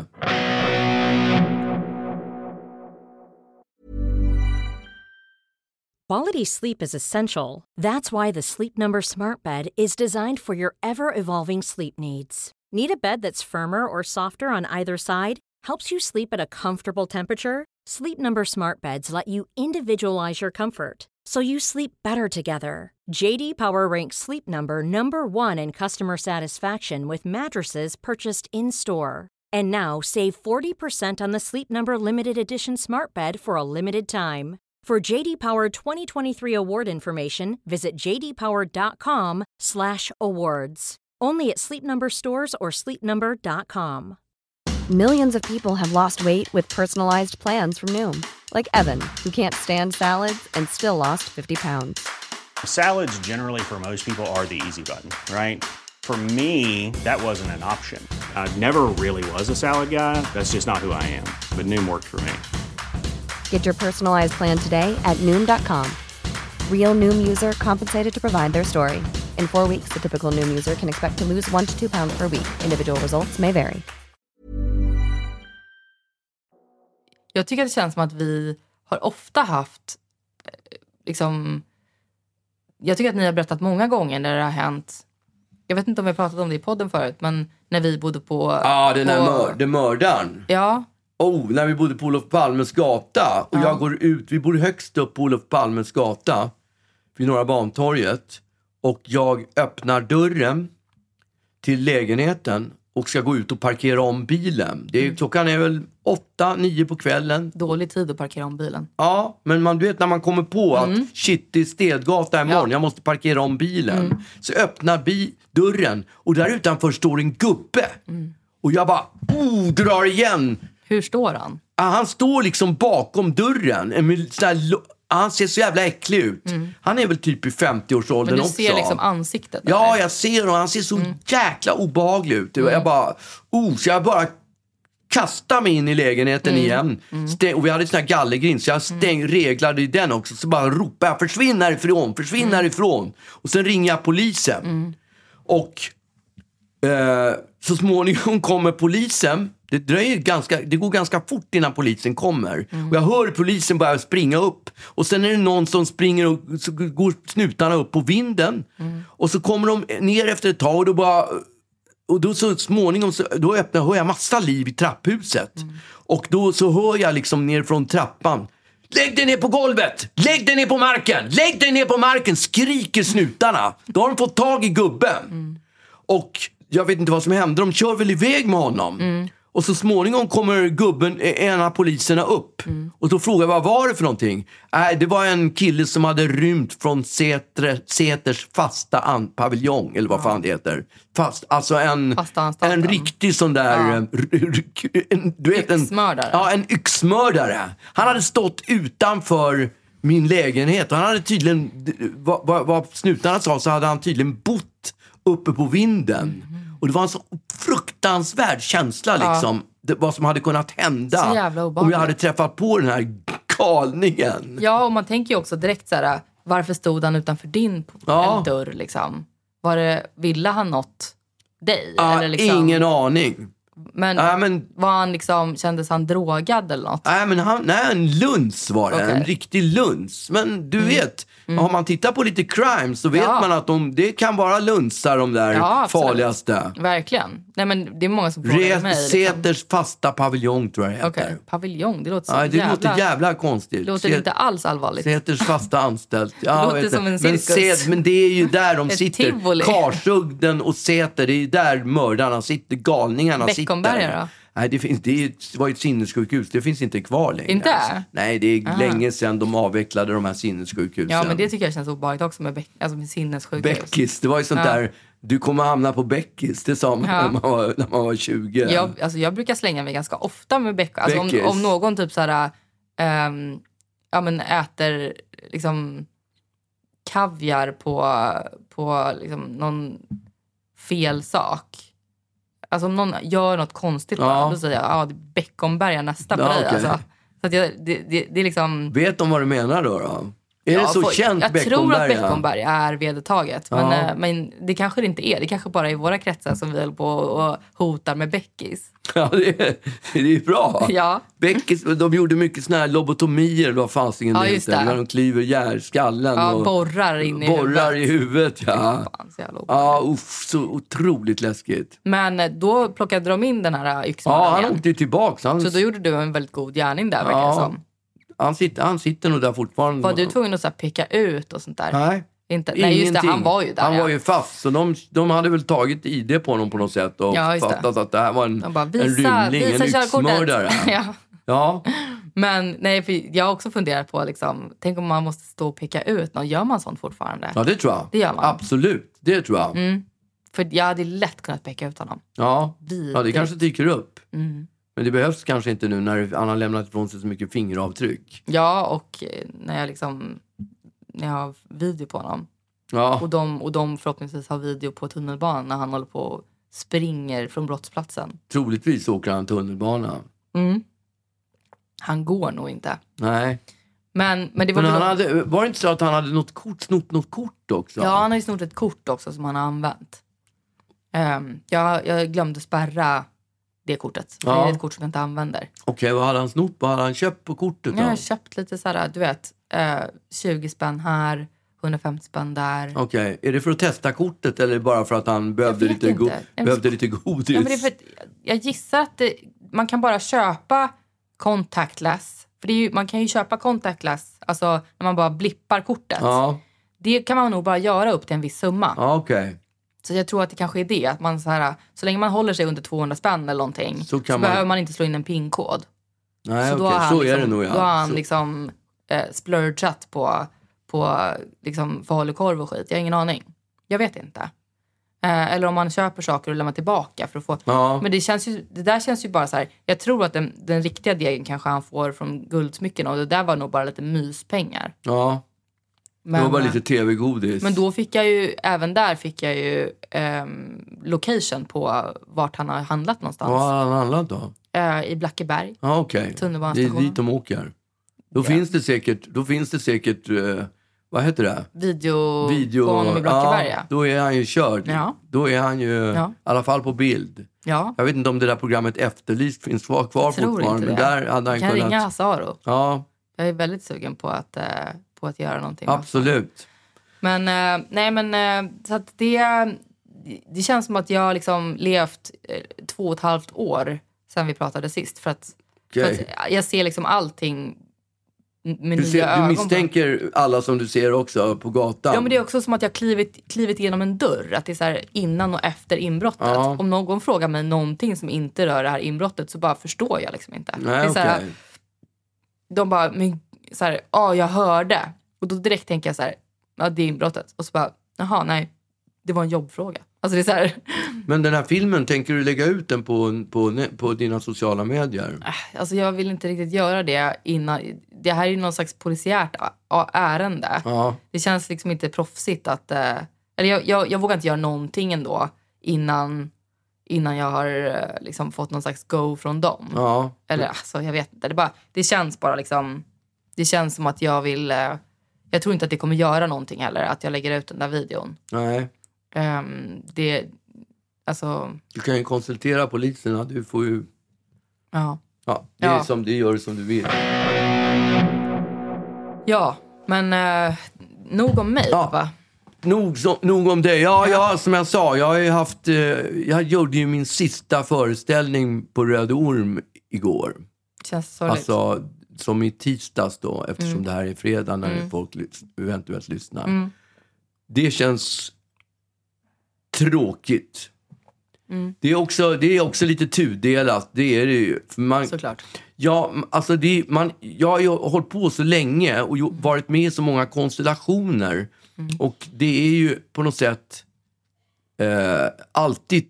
Quality sleep is essential. That's why the Sleep Number Smart Bed is designed for your ever-evolving sleep needs. Need a bed that's firmer or softer on either side? Helps you sleep at a comfortable temperature? Sleep Number Smart Beds let you individualize your comfort, so you sleep better together. J D Power ranks Sleep Number number one in customer satisfaction with mattresses purchased in-store. And now, save forty percent on the Sleep Number Limited Edition Smart Bed for a limited time. For J D Power twenty twenty-three award information, visit j d power dot com slash awards. Only at Sleep Number stores or sleep number dot com. Millions of people have lost weight with personalized plans from Noom. Like Evan, who can't stand salads and still lost fifty pounds. Salads generally for most people are the easy button, right? For me, that wasn't an option. I never really was a salad guy. That's just not who I am. But Noom worked for me. Get your personalized plan today at Noom dot com. Real Noom user compensated to provide their story. In four weeks, the typical Noom user can expect to lose one to two pounds per week. Individual results may vary. Jag tycker att det känns som att vi har ofta haft liksom, jag tycker att ni har berättat många gånger när det har hänt. Jag vet inte om vi har pratat om det i podden förut, men när vi bodde på... Ja, den där på, mör, den mördaren. Ja. Oh, när vi bodde på Olof Palmes gata. Och Ja. jag går ut, vi bor högst upp på Olof Palmes gata. Vid Norra Bantorget. Och jag öppnar dörren till lägenheten. Och ska gå ut och parkera om bilen. Det är, klockan är väl åtta, nio på kvällen. Dålig tid att parkera om bilen. Ja, men man vet när man kommer på Mm. att shit, det är Stedgata imorgon. Ja. Jag måste parkera om bilen. Mm. Så öppnar bi- dörren. Och där utanför står en gubbe. Mm. Och jag bara, oh, drar igen. Hur står han? Ah, han står liksom bakom dörren. En sån här lo- han ser så jävla äcklig ut. Han är väl typ i femtioårsåldern Men du också. ser liksom ansiktet? Ja, eller? jag ser honom. Han ser så jäkla obehaglig ut. Jag bara, oh, så jag bara kastar mig in i lägenheten igen. Stäng, och vi hade sån här gallergrind, så jag stäng, reglade i den också. Så bara ropade jag, försvinn härifrån, försvinn härifrån. Och sen ringer jag polisen. Och eh, så småningom kommer polisen. Det dröjer ganska, det går ganska fort innan polisen kommer. Och jag hör polisen börja springa upp. Och sen är det någon som springer och så går snutarna upp på vinden. Och så kommer de ner efter ett tag och då bara... Och då så småningom så, då öppnar, hör jag massa liv i trapphuset. Och då så hör jag liksom ner från trappan. Lägg dig ner på golvet! Lägg dig ner på marken! Lägg dig ner på marken! Skriker snutarna. Då har de fått tag i gubben. Och jag vet inte vad som hände. De kör väl iväg med honom. Och så småningom kommer gubben, en av poliserna upp. Mm. Och då frågar jag, vad var det för någonting? Nej, äh, det var en kille som hade rymt från Säter, Säters fasta an, paviljong. Eller vad ja. fan det heter. Fast, alltså en, en riktig sån där... Ja. En, du vet, en, yxmördare. Ja, en yxmördare. Han hade stått utanför min lägenhet. Och han hade tydligen... Vad, vad, vad snutarna sa, så hade han tydligen bott uppe på vinden. Mm. Och det var en så fruktansvärd känsla liksom. Ja. Det, vad som hade kunnat hända om jag hade träffat på den här galningen. Ja, och man tänker ju också direkt så här, varför stod han utanför din ja. dörr liksom? Var det, ville han något dig? Ja, eller liksom, ingen aning. Men, ja, men var han liksom, kändes han drogad eller något? Nej, men han, nej, en luns var det. Okay. En riktig luns. Men du mm. vet, mm. har man tittat på lite crime så vet ja. man att de, det kan vara lunsar de där ja, farligaste. Verkligen. Nej, men det är många som frågar Re- mig. Säters liksom. fasta paviljong tror jag det heter. Okej, okay. Paviljong, det låter så ja, det jävla... låter jävla konstigt. Det låter Sät- inte alls allvarligt. Säters fasta anställd. Ja, det låter som en cirkus. Men, Sät, men det är ju där de sitter. Tivoli. Karsugden och Säter, det är där mördarna sitter, galningarna Beckomberga sitter. Då? Nej, det, finns, det, är, det var ett sinnessjukhus. Det finns inte kvar längre. Inte? Alltså. Nej, det är Aha. länge sedan de avvecklade de här sinnessjukhusen. Ja, men det tycker jag känns obehagligt också med, Be- alltså med sinnessjukhus. Beckis, det var ju sånt ja. där... Du kommer hamna på Beckis, det sa man, ja. när, man var, när man var tjugo. Jag, alltså jag brukar slänga mig ganska ofta med Beckis. Alltså om, om någon typ så här... Ähm, ja, men äter liksom kaviar på, på liksom någon fel sak. Alltså om någon gör något konstigt bara, ja. då säger jag, ja, det är Beckomberga nästa på ja, dig. Okay. Alltså. Så att jag, det, det, det är liksom... Vet de vad du menar då? då? Är ja, det så för, känt jag Beckomberga? Jag tror att Beckomberga är vedertaget. Men, ja. men det kanske det inte är. Det kanske bara är våra kretsar som vi håller på och hotar med Beckis. Ja, det är, det är bra. Ja. Beckis, de gjorde mycket såna här lobotomier, vad fanns ingen ja, just det. När de kliver hjärskallen ja, och borrar in i borrar huvudet. i huvudet. Ja, fan, så, ja uff, så otroligt läskigt. Men då plockade de in den här yxmannen. Ja, han åkte tillbaka. Han... Så då gjorde du en väldigt god gärning där, verkar ja. som. Han sitter, han sitter nog där fortfarande. Var du tvungen att så här, peka ut och sånt där? Nej. Inte. Nej, just det, han var ju där. Han ja. var ju fast, så de, de hade väl tagit I D på honom på något sätt och ja, fattat det. Att det här var en, bara, visa, en rymling, visa en yxmördare. ja. ja. Men nej, för jag har också funderat på, liksom, tänk om man måste stå och peka ut någon. Gör man sånt fortfarande? Ja, det tror jag. Det gör man. Absolut, det tror jag. Mm. För jag hade lätt kunnat peka ut honom. Ja, ja det kanske dyker upp. Mm. Men det behövs kanske inte nu när han har lämnat ifrån sig så mycket fingeravtryck. Ja, och när jag liksom när jag har video på honom. Ja. Och, de, och de förhoppningsvis har video på tunnelbanan när han håller på och springer från brottsplatsen. Troligtvis åker han tunnelbana. Mm. Han går nog inte. Nej. Men, men, det var, men han väl... hade, var det inte så att han hade något kort, snott något kort också? Ja, han har ju snott ett kort också som han har använt. Um, jag, jag glömde spärra det kortet. Ja. Det är ett kort som jag inte använder. Okej, okay, vad hade han snott? Vad hade han köpt på kortet då? Jag har köpt lite såhär, du vet, uh, tjugo spänn här, hundrafemtio spänn där. Okej, okay. Är det för att testa kortet eller bara för att han behövde, lite, go- behövde lite godis? Ja, men det är för att, jag gissar att det, man kan bara köpa contactless. För det är ju, man kan ju köpa contactless, alltså när man bara blippar kortet. Ja. Det kan man nog bara göra upp till en viss summa. Ja, okej. Okay. Så jag tror att det kanske är det. Att man så, här, så länge man håller sig under tvåhundra spänn eller någonting. Så, så man... behöver man inte slå in en PIN-kod. Nej, okej. Okay. Så liksom, är det nog, ja. Då har han så... liksom eh, splurgat på, på liksom, falukorv och skit. Jag har ingen aning. Jag vet inte. Eh, eller om man köper saker och lämnar tillbaka för att få... Ja. Men det, känns ju, det där känns ju bara så här... Jag tror att den, den riktiga degen kanske han får från guldsmycken. Och det där var nog bara lite myspengar. Ja. Men, det var bara lite tv-godis. Men då fick jag ju, även där fick jag ju um, location på vart han har handlat någonstans. Var har han handlat då? Uh, I Blackeberg. Ja, ah, okej. Okay. Det är dit de åker. Då, ja. finns det säkert, då finns det säkert, uh, vad heter det? Video, Video på honom i Blackeberg. Ja, då är han ju körd. Ja. Då är han ju, ja. i alla fall på bild. Ja. Jag vet inte om det där programmet Efterlyst finns kvar, kvar fortfarande. Men där hade han kan kunnat... ringa Hasaro. Ja. Jag är väldigt sugen på att... Uh, på att göra någonting. Absolut. Men uh, nej men uh, så att det det känns som att jag har liksom levt uh, två och ett halvt år sedan vi pratade sist för att, okay. för att jag ser liksom allting med Du, nya ser, ögon. du misstänker alla som du ser också på gatan. Ja, men det är också som att jag klivit, klivit igenom en dörr. Att det är så här innan och efter inbrottet. Ja. Om någon frågar mig någonting som inte rör det här inbrottet så bara förstår jag liksom inte. Nej, det är så här, okej. de bara, men så här, ja jag hörde. Och då direkt tänker jag så här, ja det är inbrottet. Och så bara, jaha nej, det var en jobbfråga. Alltså det är så här. Men den här filmen, tänker du lägga ut den på, på, på dina sociala medier? Alltså jag vill inte riktigt göra det innan. Det här är ju någon slags polisiärt ä- ärende. Ja. Det känns liksom inte proffsigt att... Eh, eller jag, jag, jag vågar inte göra någonting ändå innan, innan jag har eh, liksom fått någon slags go från dem. Ja. Eller alltså jag vet inte. Det, bara, det känns bara liksom... Det känns som att jag vill... Eh, jag tror inte att det kommer göra någonting heller. Att jag lägger ut den där videon. Nej. Um, det... Alltså... Du kan ju konsultera poliserna. Du får ju... Ja. Ja, det är Ja. som det gör som du vill. Ja, men eh, nog om mig, Ja. va? Nog, så, nog om det. Ja, ja, som jag sa, jag har ju haft... Eh, jag gjorde ju min sista föreställning på Röde Orm igår. Känns sorgligt. Alltså, som i tisdags då, eftersom Mm. det här är fredag när Mm. folk lys- eventuellt lyssnar. Mm. Det känns tråkigt. Mm. Det är också, det är också lite tudelat, det är det ju. För man, Såklart. ja, alltså det, man, jag har ju hållit på så länge och ju, varit med i så många konstellationer. Mm. Och det är ju på något sätt eh, alltid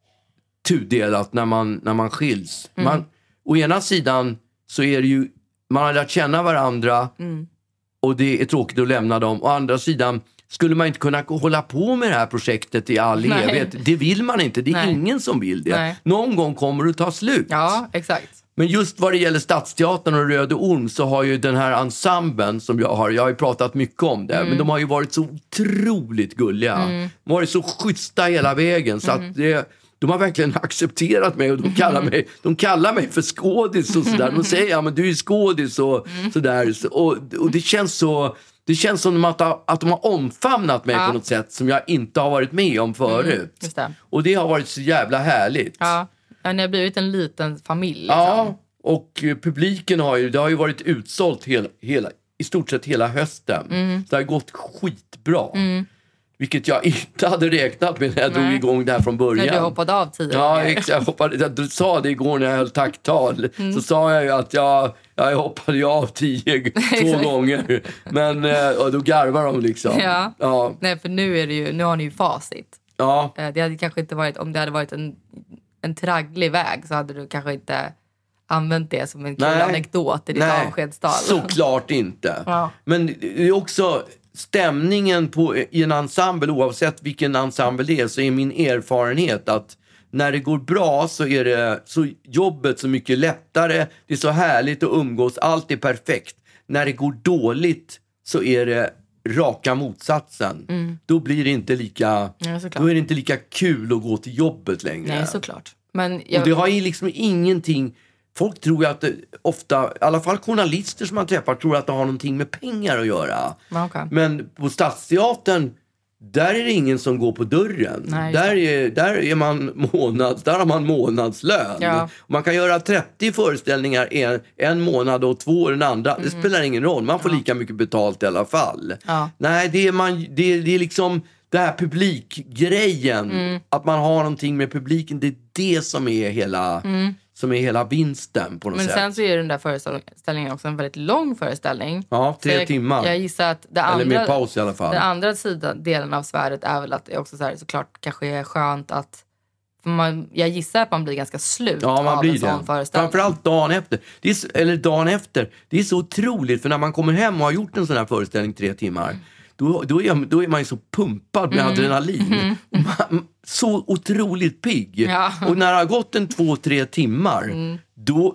tudelat när man, när man skiljs. Mm. Man, å ena sidan så är det ju, man har lärt känna varandra Mm. och det är tråkigt att lämna dem. Å andra sidan skulle man inte kunna hålla på med det här projektet i all Nej. evighet. Det vill man inte, det är Nej. ingen som vill det. Nej. Någon gång kommer det ta slut. Ja, exakt. Men just vad det gäller Stadsteatern och Röde Orm så har ju den här ensemblen som jag har, jag har ju pratat mycket om det, men de har ju varit så otroligt gulliga. De har varit så schyssta hela vägen så att det, de har verkligen accepterat mig och de kallar mig, de kallar mig för skådis och sådär. De säger, ja men du är skådis och sådär. Och, och det känns så, det känns som att, att de har omfamnat mig Ja. på något sätt som jag inte har varit med om förut. Just det. Och det har varit så jävla härligt. Ja. Ja, ni har blivit en liten familj. Liksom. Ja, och eh, publiken har ju, det har ju varit utsålt hela, hela, i stort sett hela hösten. Mm. Det har gått skitbra. Vilket jag inte hade räknat med när jag drog Nej. igång det här från början. När du hoppade av tio Ja, gånger. exakt. Jag, hoppade, jag sa det igår när jag höll tacktal. Mm. Så sa jag ju att jag, jag hoppade ju av tio två gånger. Men eh, och då garvar de liksom. Ja. Ja. Nej, för nu, är det ju, nu har ni ju facit. Ja. Eh, Det hade kanske inte varit, om det hade varit en, en tragglig väg så hade du kanske inte använt det som en kul Nej. anekdot i ditt Nej, avskedstal. såklart inte. Ja. Men det är också stämningen på, i en ensemble, oavsett vilken ensemble det är, så är min erfarenhet att när det går bra så är det så jobbet så mycket lättare, det är så härligt att umgås, allt är perfekt. När det går dåligt så är det raka motsatsen. Då blir det inte lika, Ja, såklart. då är det inte lika kul att gå till jobbet längre. Nej, såklart. Men jag, Och det har ju liksom ingenting... Folk tror ju att det ofta, i alla fall journalister som man träffar, tror att det har någonting med pengar att göra. Ja, okej. Men på Stadsteatern, där är det ingen som går på dörren. Nej, just där, är, där är man månads, där har man månadslön. Ja. Och man kan göra trettio föreställningar en, en månad och två den andra. Det spelar ingen roll, man får lika mycket betalt i alla fall. Ja. Nej, det är, man, det, det är liksom... Det här publikgrejen, Mm. att man har någonting med publiken, det är det som är hela, som är hela vinsten på något Men sätt. sen så är den där föreställningen också en väldigt lång föreställning. Ja, tre Så jag, timmar. Jag gissar att det Eller andra, med paus i alla fall. den andra sidan, delen av svärdet är väl att det också så här, såklart kanske är skönt att... För man, jag gissar att man blir ganska slut Ja, man av blir en sån det. föreställning. Framförallt dagen efter. Det är, så- eller dagen efter. Det är så otroligt, för när man kommer hem och har gjort en sån här föreställning tre timmar, då, då, är, då är man ju så pumpad med Mm. adrenalin. Och man, så otroligt pigg. Ja. Och när det har gått en två, tre timmar, då,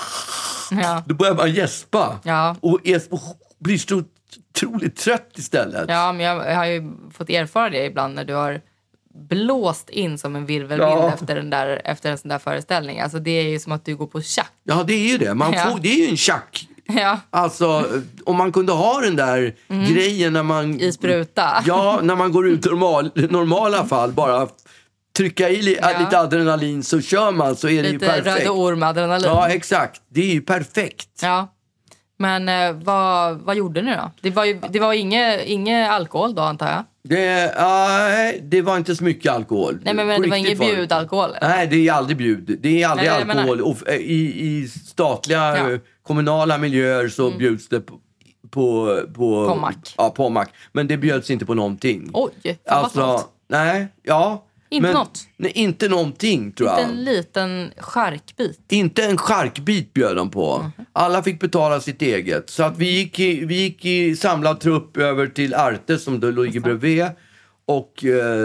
Ja. då börjar man gäspa. Ja. Och, är, och blir så otroligt trött istället. Ja, men jag har ju fått erfara det ibland när du har blåst in som en virvelvind Ja. efter, den där, efter en sån där föreställning. Alltså det är ju som att du går på schack. Ja, det är ju det. Man Ja. får, det är ju en tjack. Ja, Alltså, om man kunde ha den där grejen när man... i spruta. Ja, när man går ut i normal, normala fall, bara trycka i li, Ja. lite adrenalin så kör man, så är det ju Lite perfekt. Röde Orm-adrenalin. Ja, exakt. Det är ju perfekt. Ja. Men eh, vad, vad gjorde ni då? Det var ju det var inget inge alkohol då, antar jag? Det, uh, det var inte så mycket alkohol. Nej, men, men det var ingen bjudalkohol? Nej, det är aldrig bjud. Det är aldrig Nej, alkohol. Och I, I statliga Ja. kommunala miljöer så mm. bjuds det på... På, på, Pommac. Ja, pommac. Men det bjöds inte på någonting. Oj, fan alltså, vad nej, ja. Inte men, något? Nej, inte någonting, tror inte jag. Inte en liten charkbit? Inte en charkbit bjöd de på. Mm. Alla fick betala sitt eget. Så att vi gick i, vi gick i samlad trupp över till Arte som då ligger bredvid. Och eh,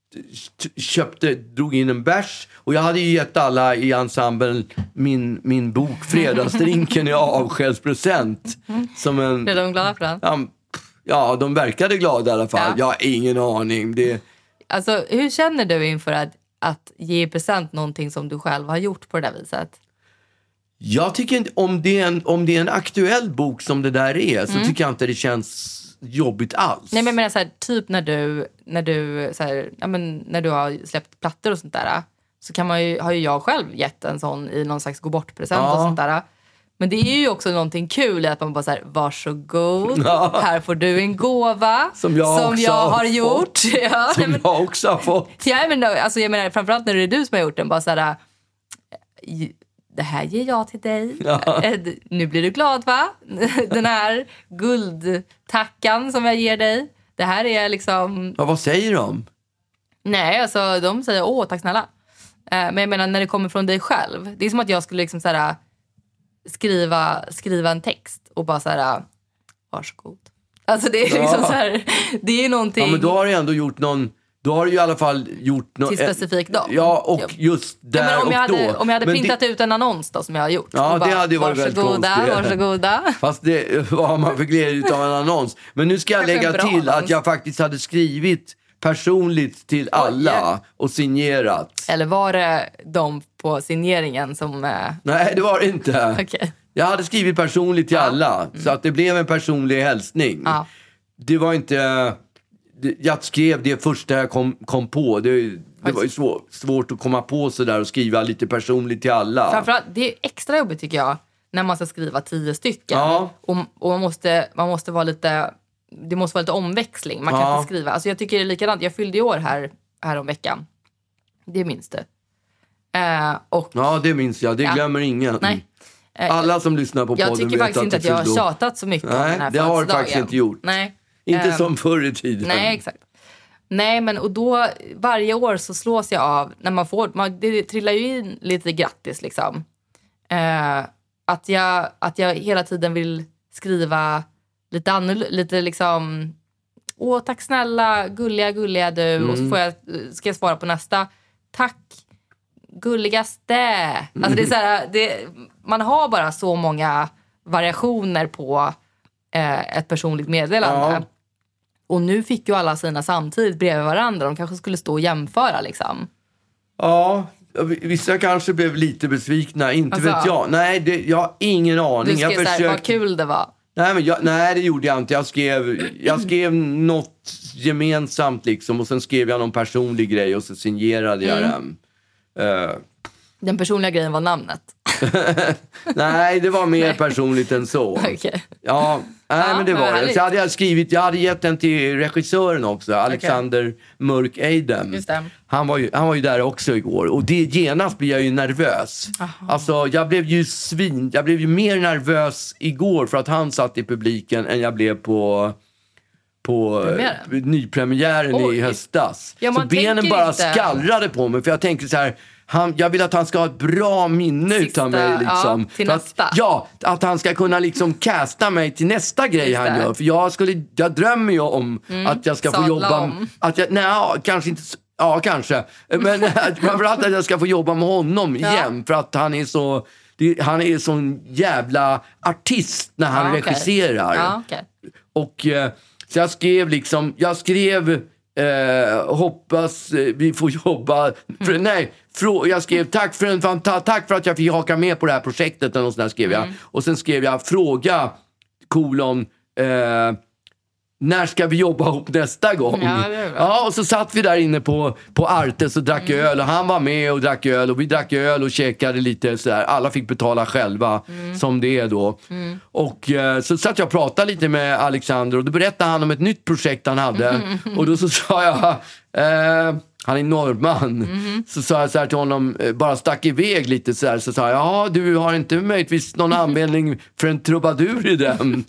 köpte, drog in en bärs. Och jag hade ju gett alla i ensemblen min, min bok Fredagsdrinken i avskedspresent. Som en, blev de glada för den? Ja, ja, de verkade glada i alla fall. Ja. Jag har ingen aning. Det... Alltså, hur känner du inför att, att ge i present någonting som du själv har gjort på det där viset? Jag tycker inte, om det är en, om det är en aktuell bok som det där är, så Mm. tycker jag inte det känns jobbigt alls. Nej, men jag menar så här, typ när du, när du, så här, ja, men när du har släppt plattor och sånt där, så kan man ju, har ju jag själv gett en sån i någon slags gå bort-present Ja. och sånt där. Men det är ju också någonting kul i att man bara så här, varsågod, Ja. här får du en gåva Som jag som också jag har har fått. gjort. Ja, Som nej, men, jag också har fått. ja, men, alltså, jag menar, framförallt när det är du som har gjort den, bara så här, det här ger jag till dig. Ja. Nu blir du glad, va? Den här guldtackan som jag ger dig. Det här är liksom... Ja, vad säger de? Nej, alltså de säger åh, tack snälla. Eh, Men jag menar, när det kommer från dig själv. Det är som att jag skulle liksom så här, skriva, skriva en text och bara så här, varsågod. Alltså det är Ja. liksom så här, det är någonting... Ja, men då har du ändå gjort någon... Då har du i alla fall gjort något... Till specifik dag. Ja, och Ja. just där Ja, men om jag och då. hade, om jag hade Men printat det, ut en annons då, som jag har gjort. Ja, och det hade ju varit väldigt varsågoda, konstigt. varsågoda. Fast det var man för glädje av en annons. Men nu ska jag Kanske en lägga bra till annons. att jag faktiskt hade skrivit personligt till alla och signerat. Eller var det de på signeringen som... Eh, Nej, det var det inte. Okej. Jag hade skrivit personligt till Ja. alla. Så att det blev en personlig hälsning. Ja. Det var inte... det- Jag skrev det första jag kom, kom på. Det, det var ju svår, svårt att komma på så där och skriva lite personligt till alla. Framförallt, det är extra jobbigt tycker jag när man ska skriva tio stycken. Ja. Och, och man, måste, man måste vara lite... Det måste vara lite omväxling. Man kan Ja. inte skriva... Alltså jag tycker det är likadant. Jag fyllde i år här, här om veckan. Det minns du. Eh, och... Ja, det minns jag. Det Ja. glömmer ingen. Nej. Eh, Alla som lyssnar på podden jag tycker vet faktiskt att inte du att jag har fyllde år. tjatat så mycket om Nej, den här det har du födelsedagen. faktiskt inte gjort. Nej. Inte Eh, som förr i tiden. Nej, exakt. Nej, men och då varje år så slås jag av när man får, man, det trillar ju in lite grattis liksom. Eh, att, jag, att jag hela tiden vill skriva lite annorlunda, lite liksom, åh tack snälla, gulliga, gulliga du. Mm. Och så får jag, ska jag svara på nästa, tack gulligaste. Alltså det är så här, det, man har bara så många variationer på eh, ett personligt meddelande. Ja. Och nu fick ju alla sina samtidigt bredvid varandra. De kanske skulle stå och jämföra liksom. Ja, vissa kanske blev lite besvikna. Inte Alltså, vet jag. Nej, det, jag har ingen aning. Du skrev jag såhär, vad kul det var. Nej, men jag, nej, det gjorde jag inte. Jag skrev, jag skrev något gemensamt liksom. Och sen skrev jag någon personlig grej och så signerade jag Mm. den. Uh, Den personliga grejen var namnet. nej, det var mer personligt än så. Okej. Ja, nej, Ja, men det men var det. härligt. Så hade jag skrivit, jag hade gett den till regissören också, Alexander Mörk Eidem. Just det. Han var ju, han var ju där också igår. Och det genast blir jag ju nervös. Alltså, jag blev ju svin, jag blev ju mer nervös igår för att han satt i publiken än jag blev på på Premiären? eh, nypremiären Oj. i höstas. Ja, så man benen tänker bara inte- skallrade på mig, för jag tänker så här, han, jag vill att han ska ha ett bra minne Sista, utav mig liksom. ja, till För nästa. Att, ja, att han ska kunna liksom casta mig till nästa grej Just han det. gör. För jag, skulle, jag drömmer ju om att jag ska få Sadla jobba... om. Att jag, nej, kanske inte... s- Ja, kanske. Men framförallt att jag ska få jobba med honom Ja. igen. För att han är så... Det, han är sån jävla artist när han Ja, okej. regisserar. Ja, okej. Och eh, så jag skrev liksom, jag skrev eh, hoppas eh, vi får jobba, för, Mm. nej, frå, jag skrev tack för, en fanta- tack för att jag fick haka med på det här projektet eller något sånt där skrev jag. Mm. Och sen skrev jag fråga kolon eh, när ska vi jobba ihop nästa gång? Ja, det är bra. Ja, och så satt vi där inne på, på Artes och drack Mm. öl. Och han var med och drack öl. Och vi drack öl och käkade lite sådär. Alla fick betala själva, Mm. som det är då. Mm. Och eh, så satt jag och pratade lite med Alexander. Och då berättade han om ett nytt projekt han hade. Mm. Och då så sa jag... Eh, han är norrman. Mm. Så sa jag så här till honom, eh, bara stack iväg lite så här. Så sa jag, ja, du har inte möjligtvis någon användning för en trubadur i den?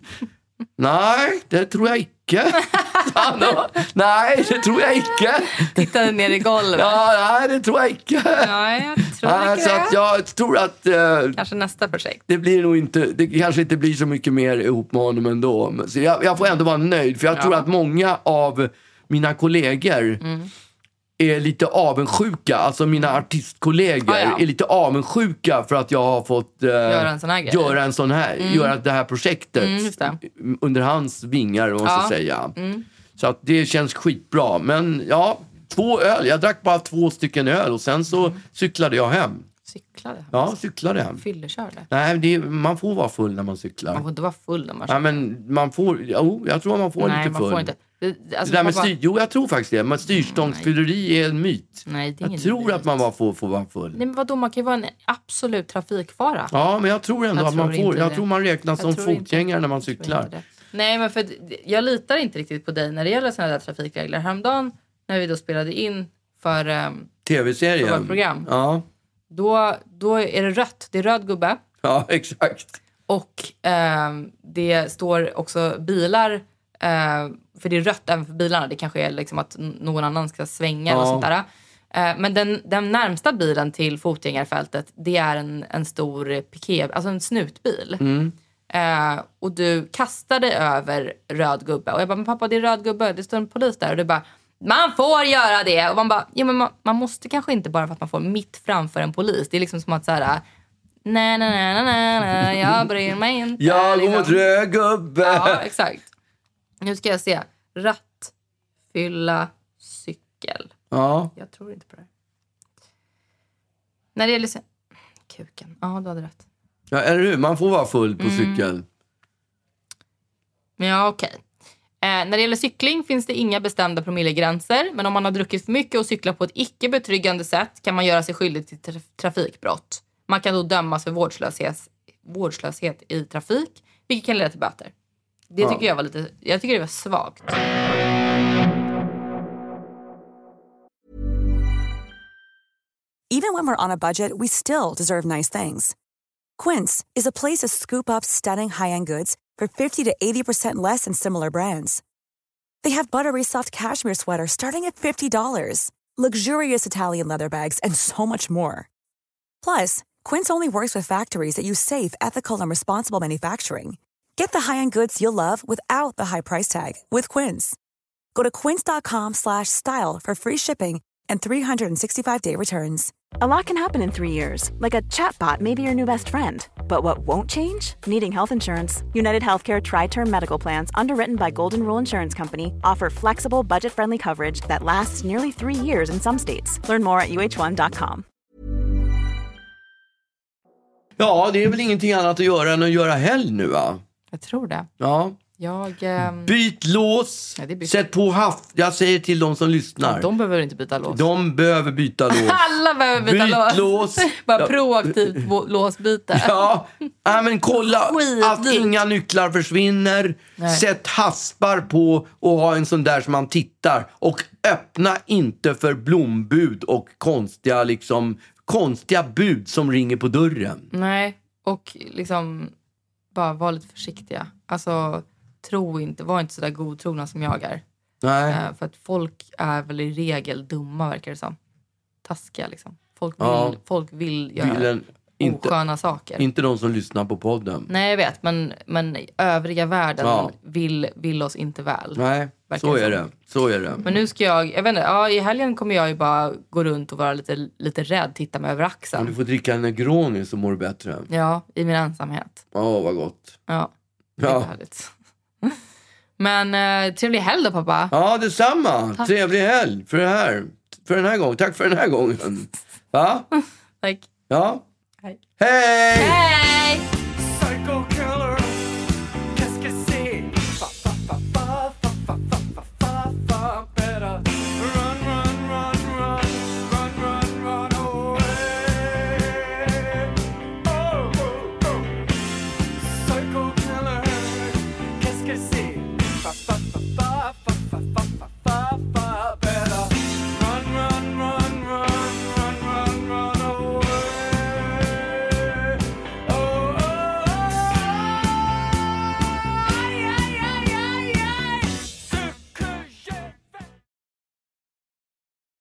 Nej, det tror jag icke. Han då, nej, det tror jag icke. Tittade ner i golvet. Ja, nej, det tror jag icke. Ja, jag tror Nej, inte så det. att jag tror att eh, Kanske nästa projekt. det blir nog inte, det kanske inte blir så mycket mer ihop med honom ändå. Men, så jag, jag får ändå vara nöjd, för jag Ja. tror att många av mina kollegor Mm. är lite avundsjuka. Alltså mina artistkollegor Ja, ja. är lite avundsjuka för att jag har fått eh, Göra en sån här grej. göra en sån här, Mm. göra det här projektet Mm, just det. under hans vingar, om man ska Ja. säga. Mm. Så att det känns skitbra. Men ja, två öl. Jag drack bara två stycken öl och sen så Mm. cyklade jag hem. Cyklade. Ja, cyklade hem. Fyllekörde. Nej, det är, man får vara full när man cyklar. Man får inte vara full när man Nej, men man får, jo, jag tror man får Nej, lite man full. får inte. Det, alltså, det där med pappa- styr, jo, jag tror faktiskt det. Men styrstångsfylleri är en myt. Nej, det är Jag ingen tror myt. att man bara får, får vara full. Nej, men vadå? Man kan ju vara en absolut trafikfara. Ja, men jag tror ändå Jag att man tror får. inte Jag det. tror man räknas Jag som tror inte- fotgängare när man jag tror cyklar. inte det. Nej, men för att jag litar inte riktigt på dig när det gäller sådana där trafikregler. Häromdagen när vi då spelade in för, um, för Tv-serien. vårt program. Ja, Då, då är det rött. Det är röd gubbe. ja, exakt. Och ehm, det står också bilar. Eh, för det är rött även för bilarna. Det kanske är liksom att n- någon annan ska svänga eller Ja. sånt där. Eh, men den, den närmsta bilen till fotgängarfältet, det är en, en stor piké, alltså en snutbil. Mm. Eh, och du kastar dig över röd gubbe. Och jag bara, men pappa, det är röd gubbe. Det står en polis där. Och du bara, man får göra det. Och man bara, ja, men man, man måste kanske inte bara för att man får mitt framför en polis. Det är liksom som att så här, nej, nej, nej, nej, nej, jag bryr mig inte. Jag går liksom. mot röd gubbe. Ja, exakt. Nu ska jag se. Ratt, fylla, cykel. Ja. Jag tror inte på det. När det gäller... se- Kuken. Ja, du hade rätt. Ja, eller hur? Man får vara full på Mm. cykel. Men ja, okej. Eh, när det gäller cykling finns det inga bestämda promillegränser. Men om man har druckit för mycket och cyklar på ett icke betryggande sätt kan man göra sig skyldig till tra- trafikbrott. Man kan då dömas för vårdslöshet, vårdslöshet i trafik, vilket kan leda till böter. Det Ja. tycker jag var lite... Jag tycker det var svagt. Even when we're on a budget, we still deserve nice things. Quince is a place to scoop up stunning high-end goods for fifty to eighty percent less than similar brands. They have buttery soft cashmere sweaters starting at fifty dollars, luxurious Italian leather bags, and so much more. Plus, Quince only works with factories that use safe, ethical, and responsible manufacturing. Get the high-end goods you'll love without the high price tag with Quince. Go to quince.com slash style for free shipping and three sixty-five day returns. A lot can happen in three years, like a chatbot may be your new best friend. But what won't change? Needing health insurance. United Healthcare Tri-Term Medical Plans, underwritten by Golden Rule Insurance Company, offer flexible, budget-friendly coverage that lasts nearly three years in some states. Learn more at U H one dot com. Ja, det är väl ingenting annat att göra än att göra helg nu, va? Jag tror det. Ja. Jag... ehm, Byt lås. Ja, det är byt. Sätt på haft. Jag säger till de som lyssnar. de behöver inte byta lås. De behöver byta lås. Alla behöver byta Byt lås. lås. Bara Ja. proaktivt vå- låsbyte. Ja, ja, men kolla Skitdyrt. att inga nycklar försvinner. Nej. Sätt haspar på och ha en sån där som man tittar. Och öppna inte för blombud och konstiga, liksom, konstiga bud som ringer på dörren. Nej, och liksom bara var lite försiktiga. Alltså, tro inte, var inte så där godtrogna som jag är. Nej. Eh, för att folk är väl i regel dumma, verkar det som. Taskiga liksom. Folk vill, Ja. folk vill göra Vill en- inte, osköna saker. inte de som lyssnar på podden. Nej, jag vet. Men, men övriga världen Ja. vill, vill oss inte väl. Nej, Verkar så det är som. det. Så är det. Men nu ska jag, jag vet inte, ja, i helgen kommer jag ju bara gå runt och vara lite, lite rädd, titta mig över Om axeln. du får dricka en Negroni så mår du bättre. Ja, i min ensamhet. Åh, vad gott. Ja, det är Ja, härligt. Men eh, trevlig helg då, pappa. ja detsamma. Tack. Trevlig helg för det här. För den här gången. Tack för den här gången. Va? Tack. Ja. Hej. Hej! Hej!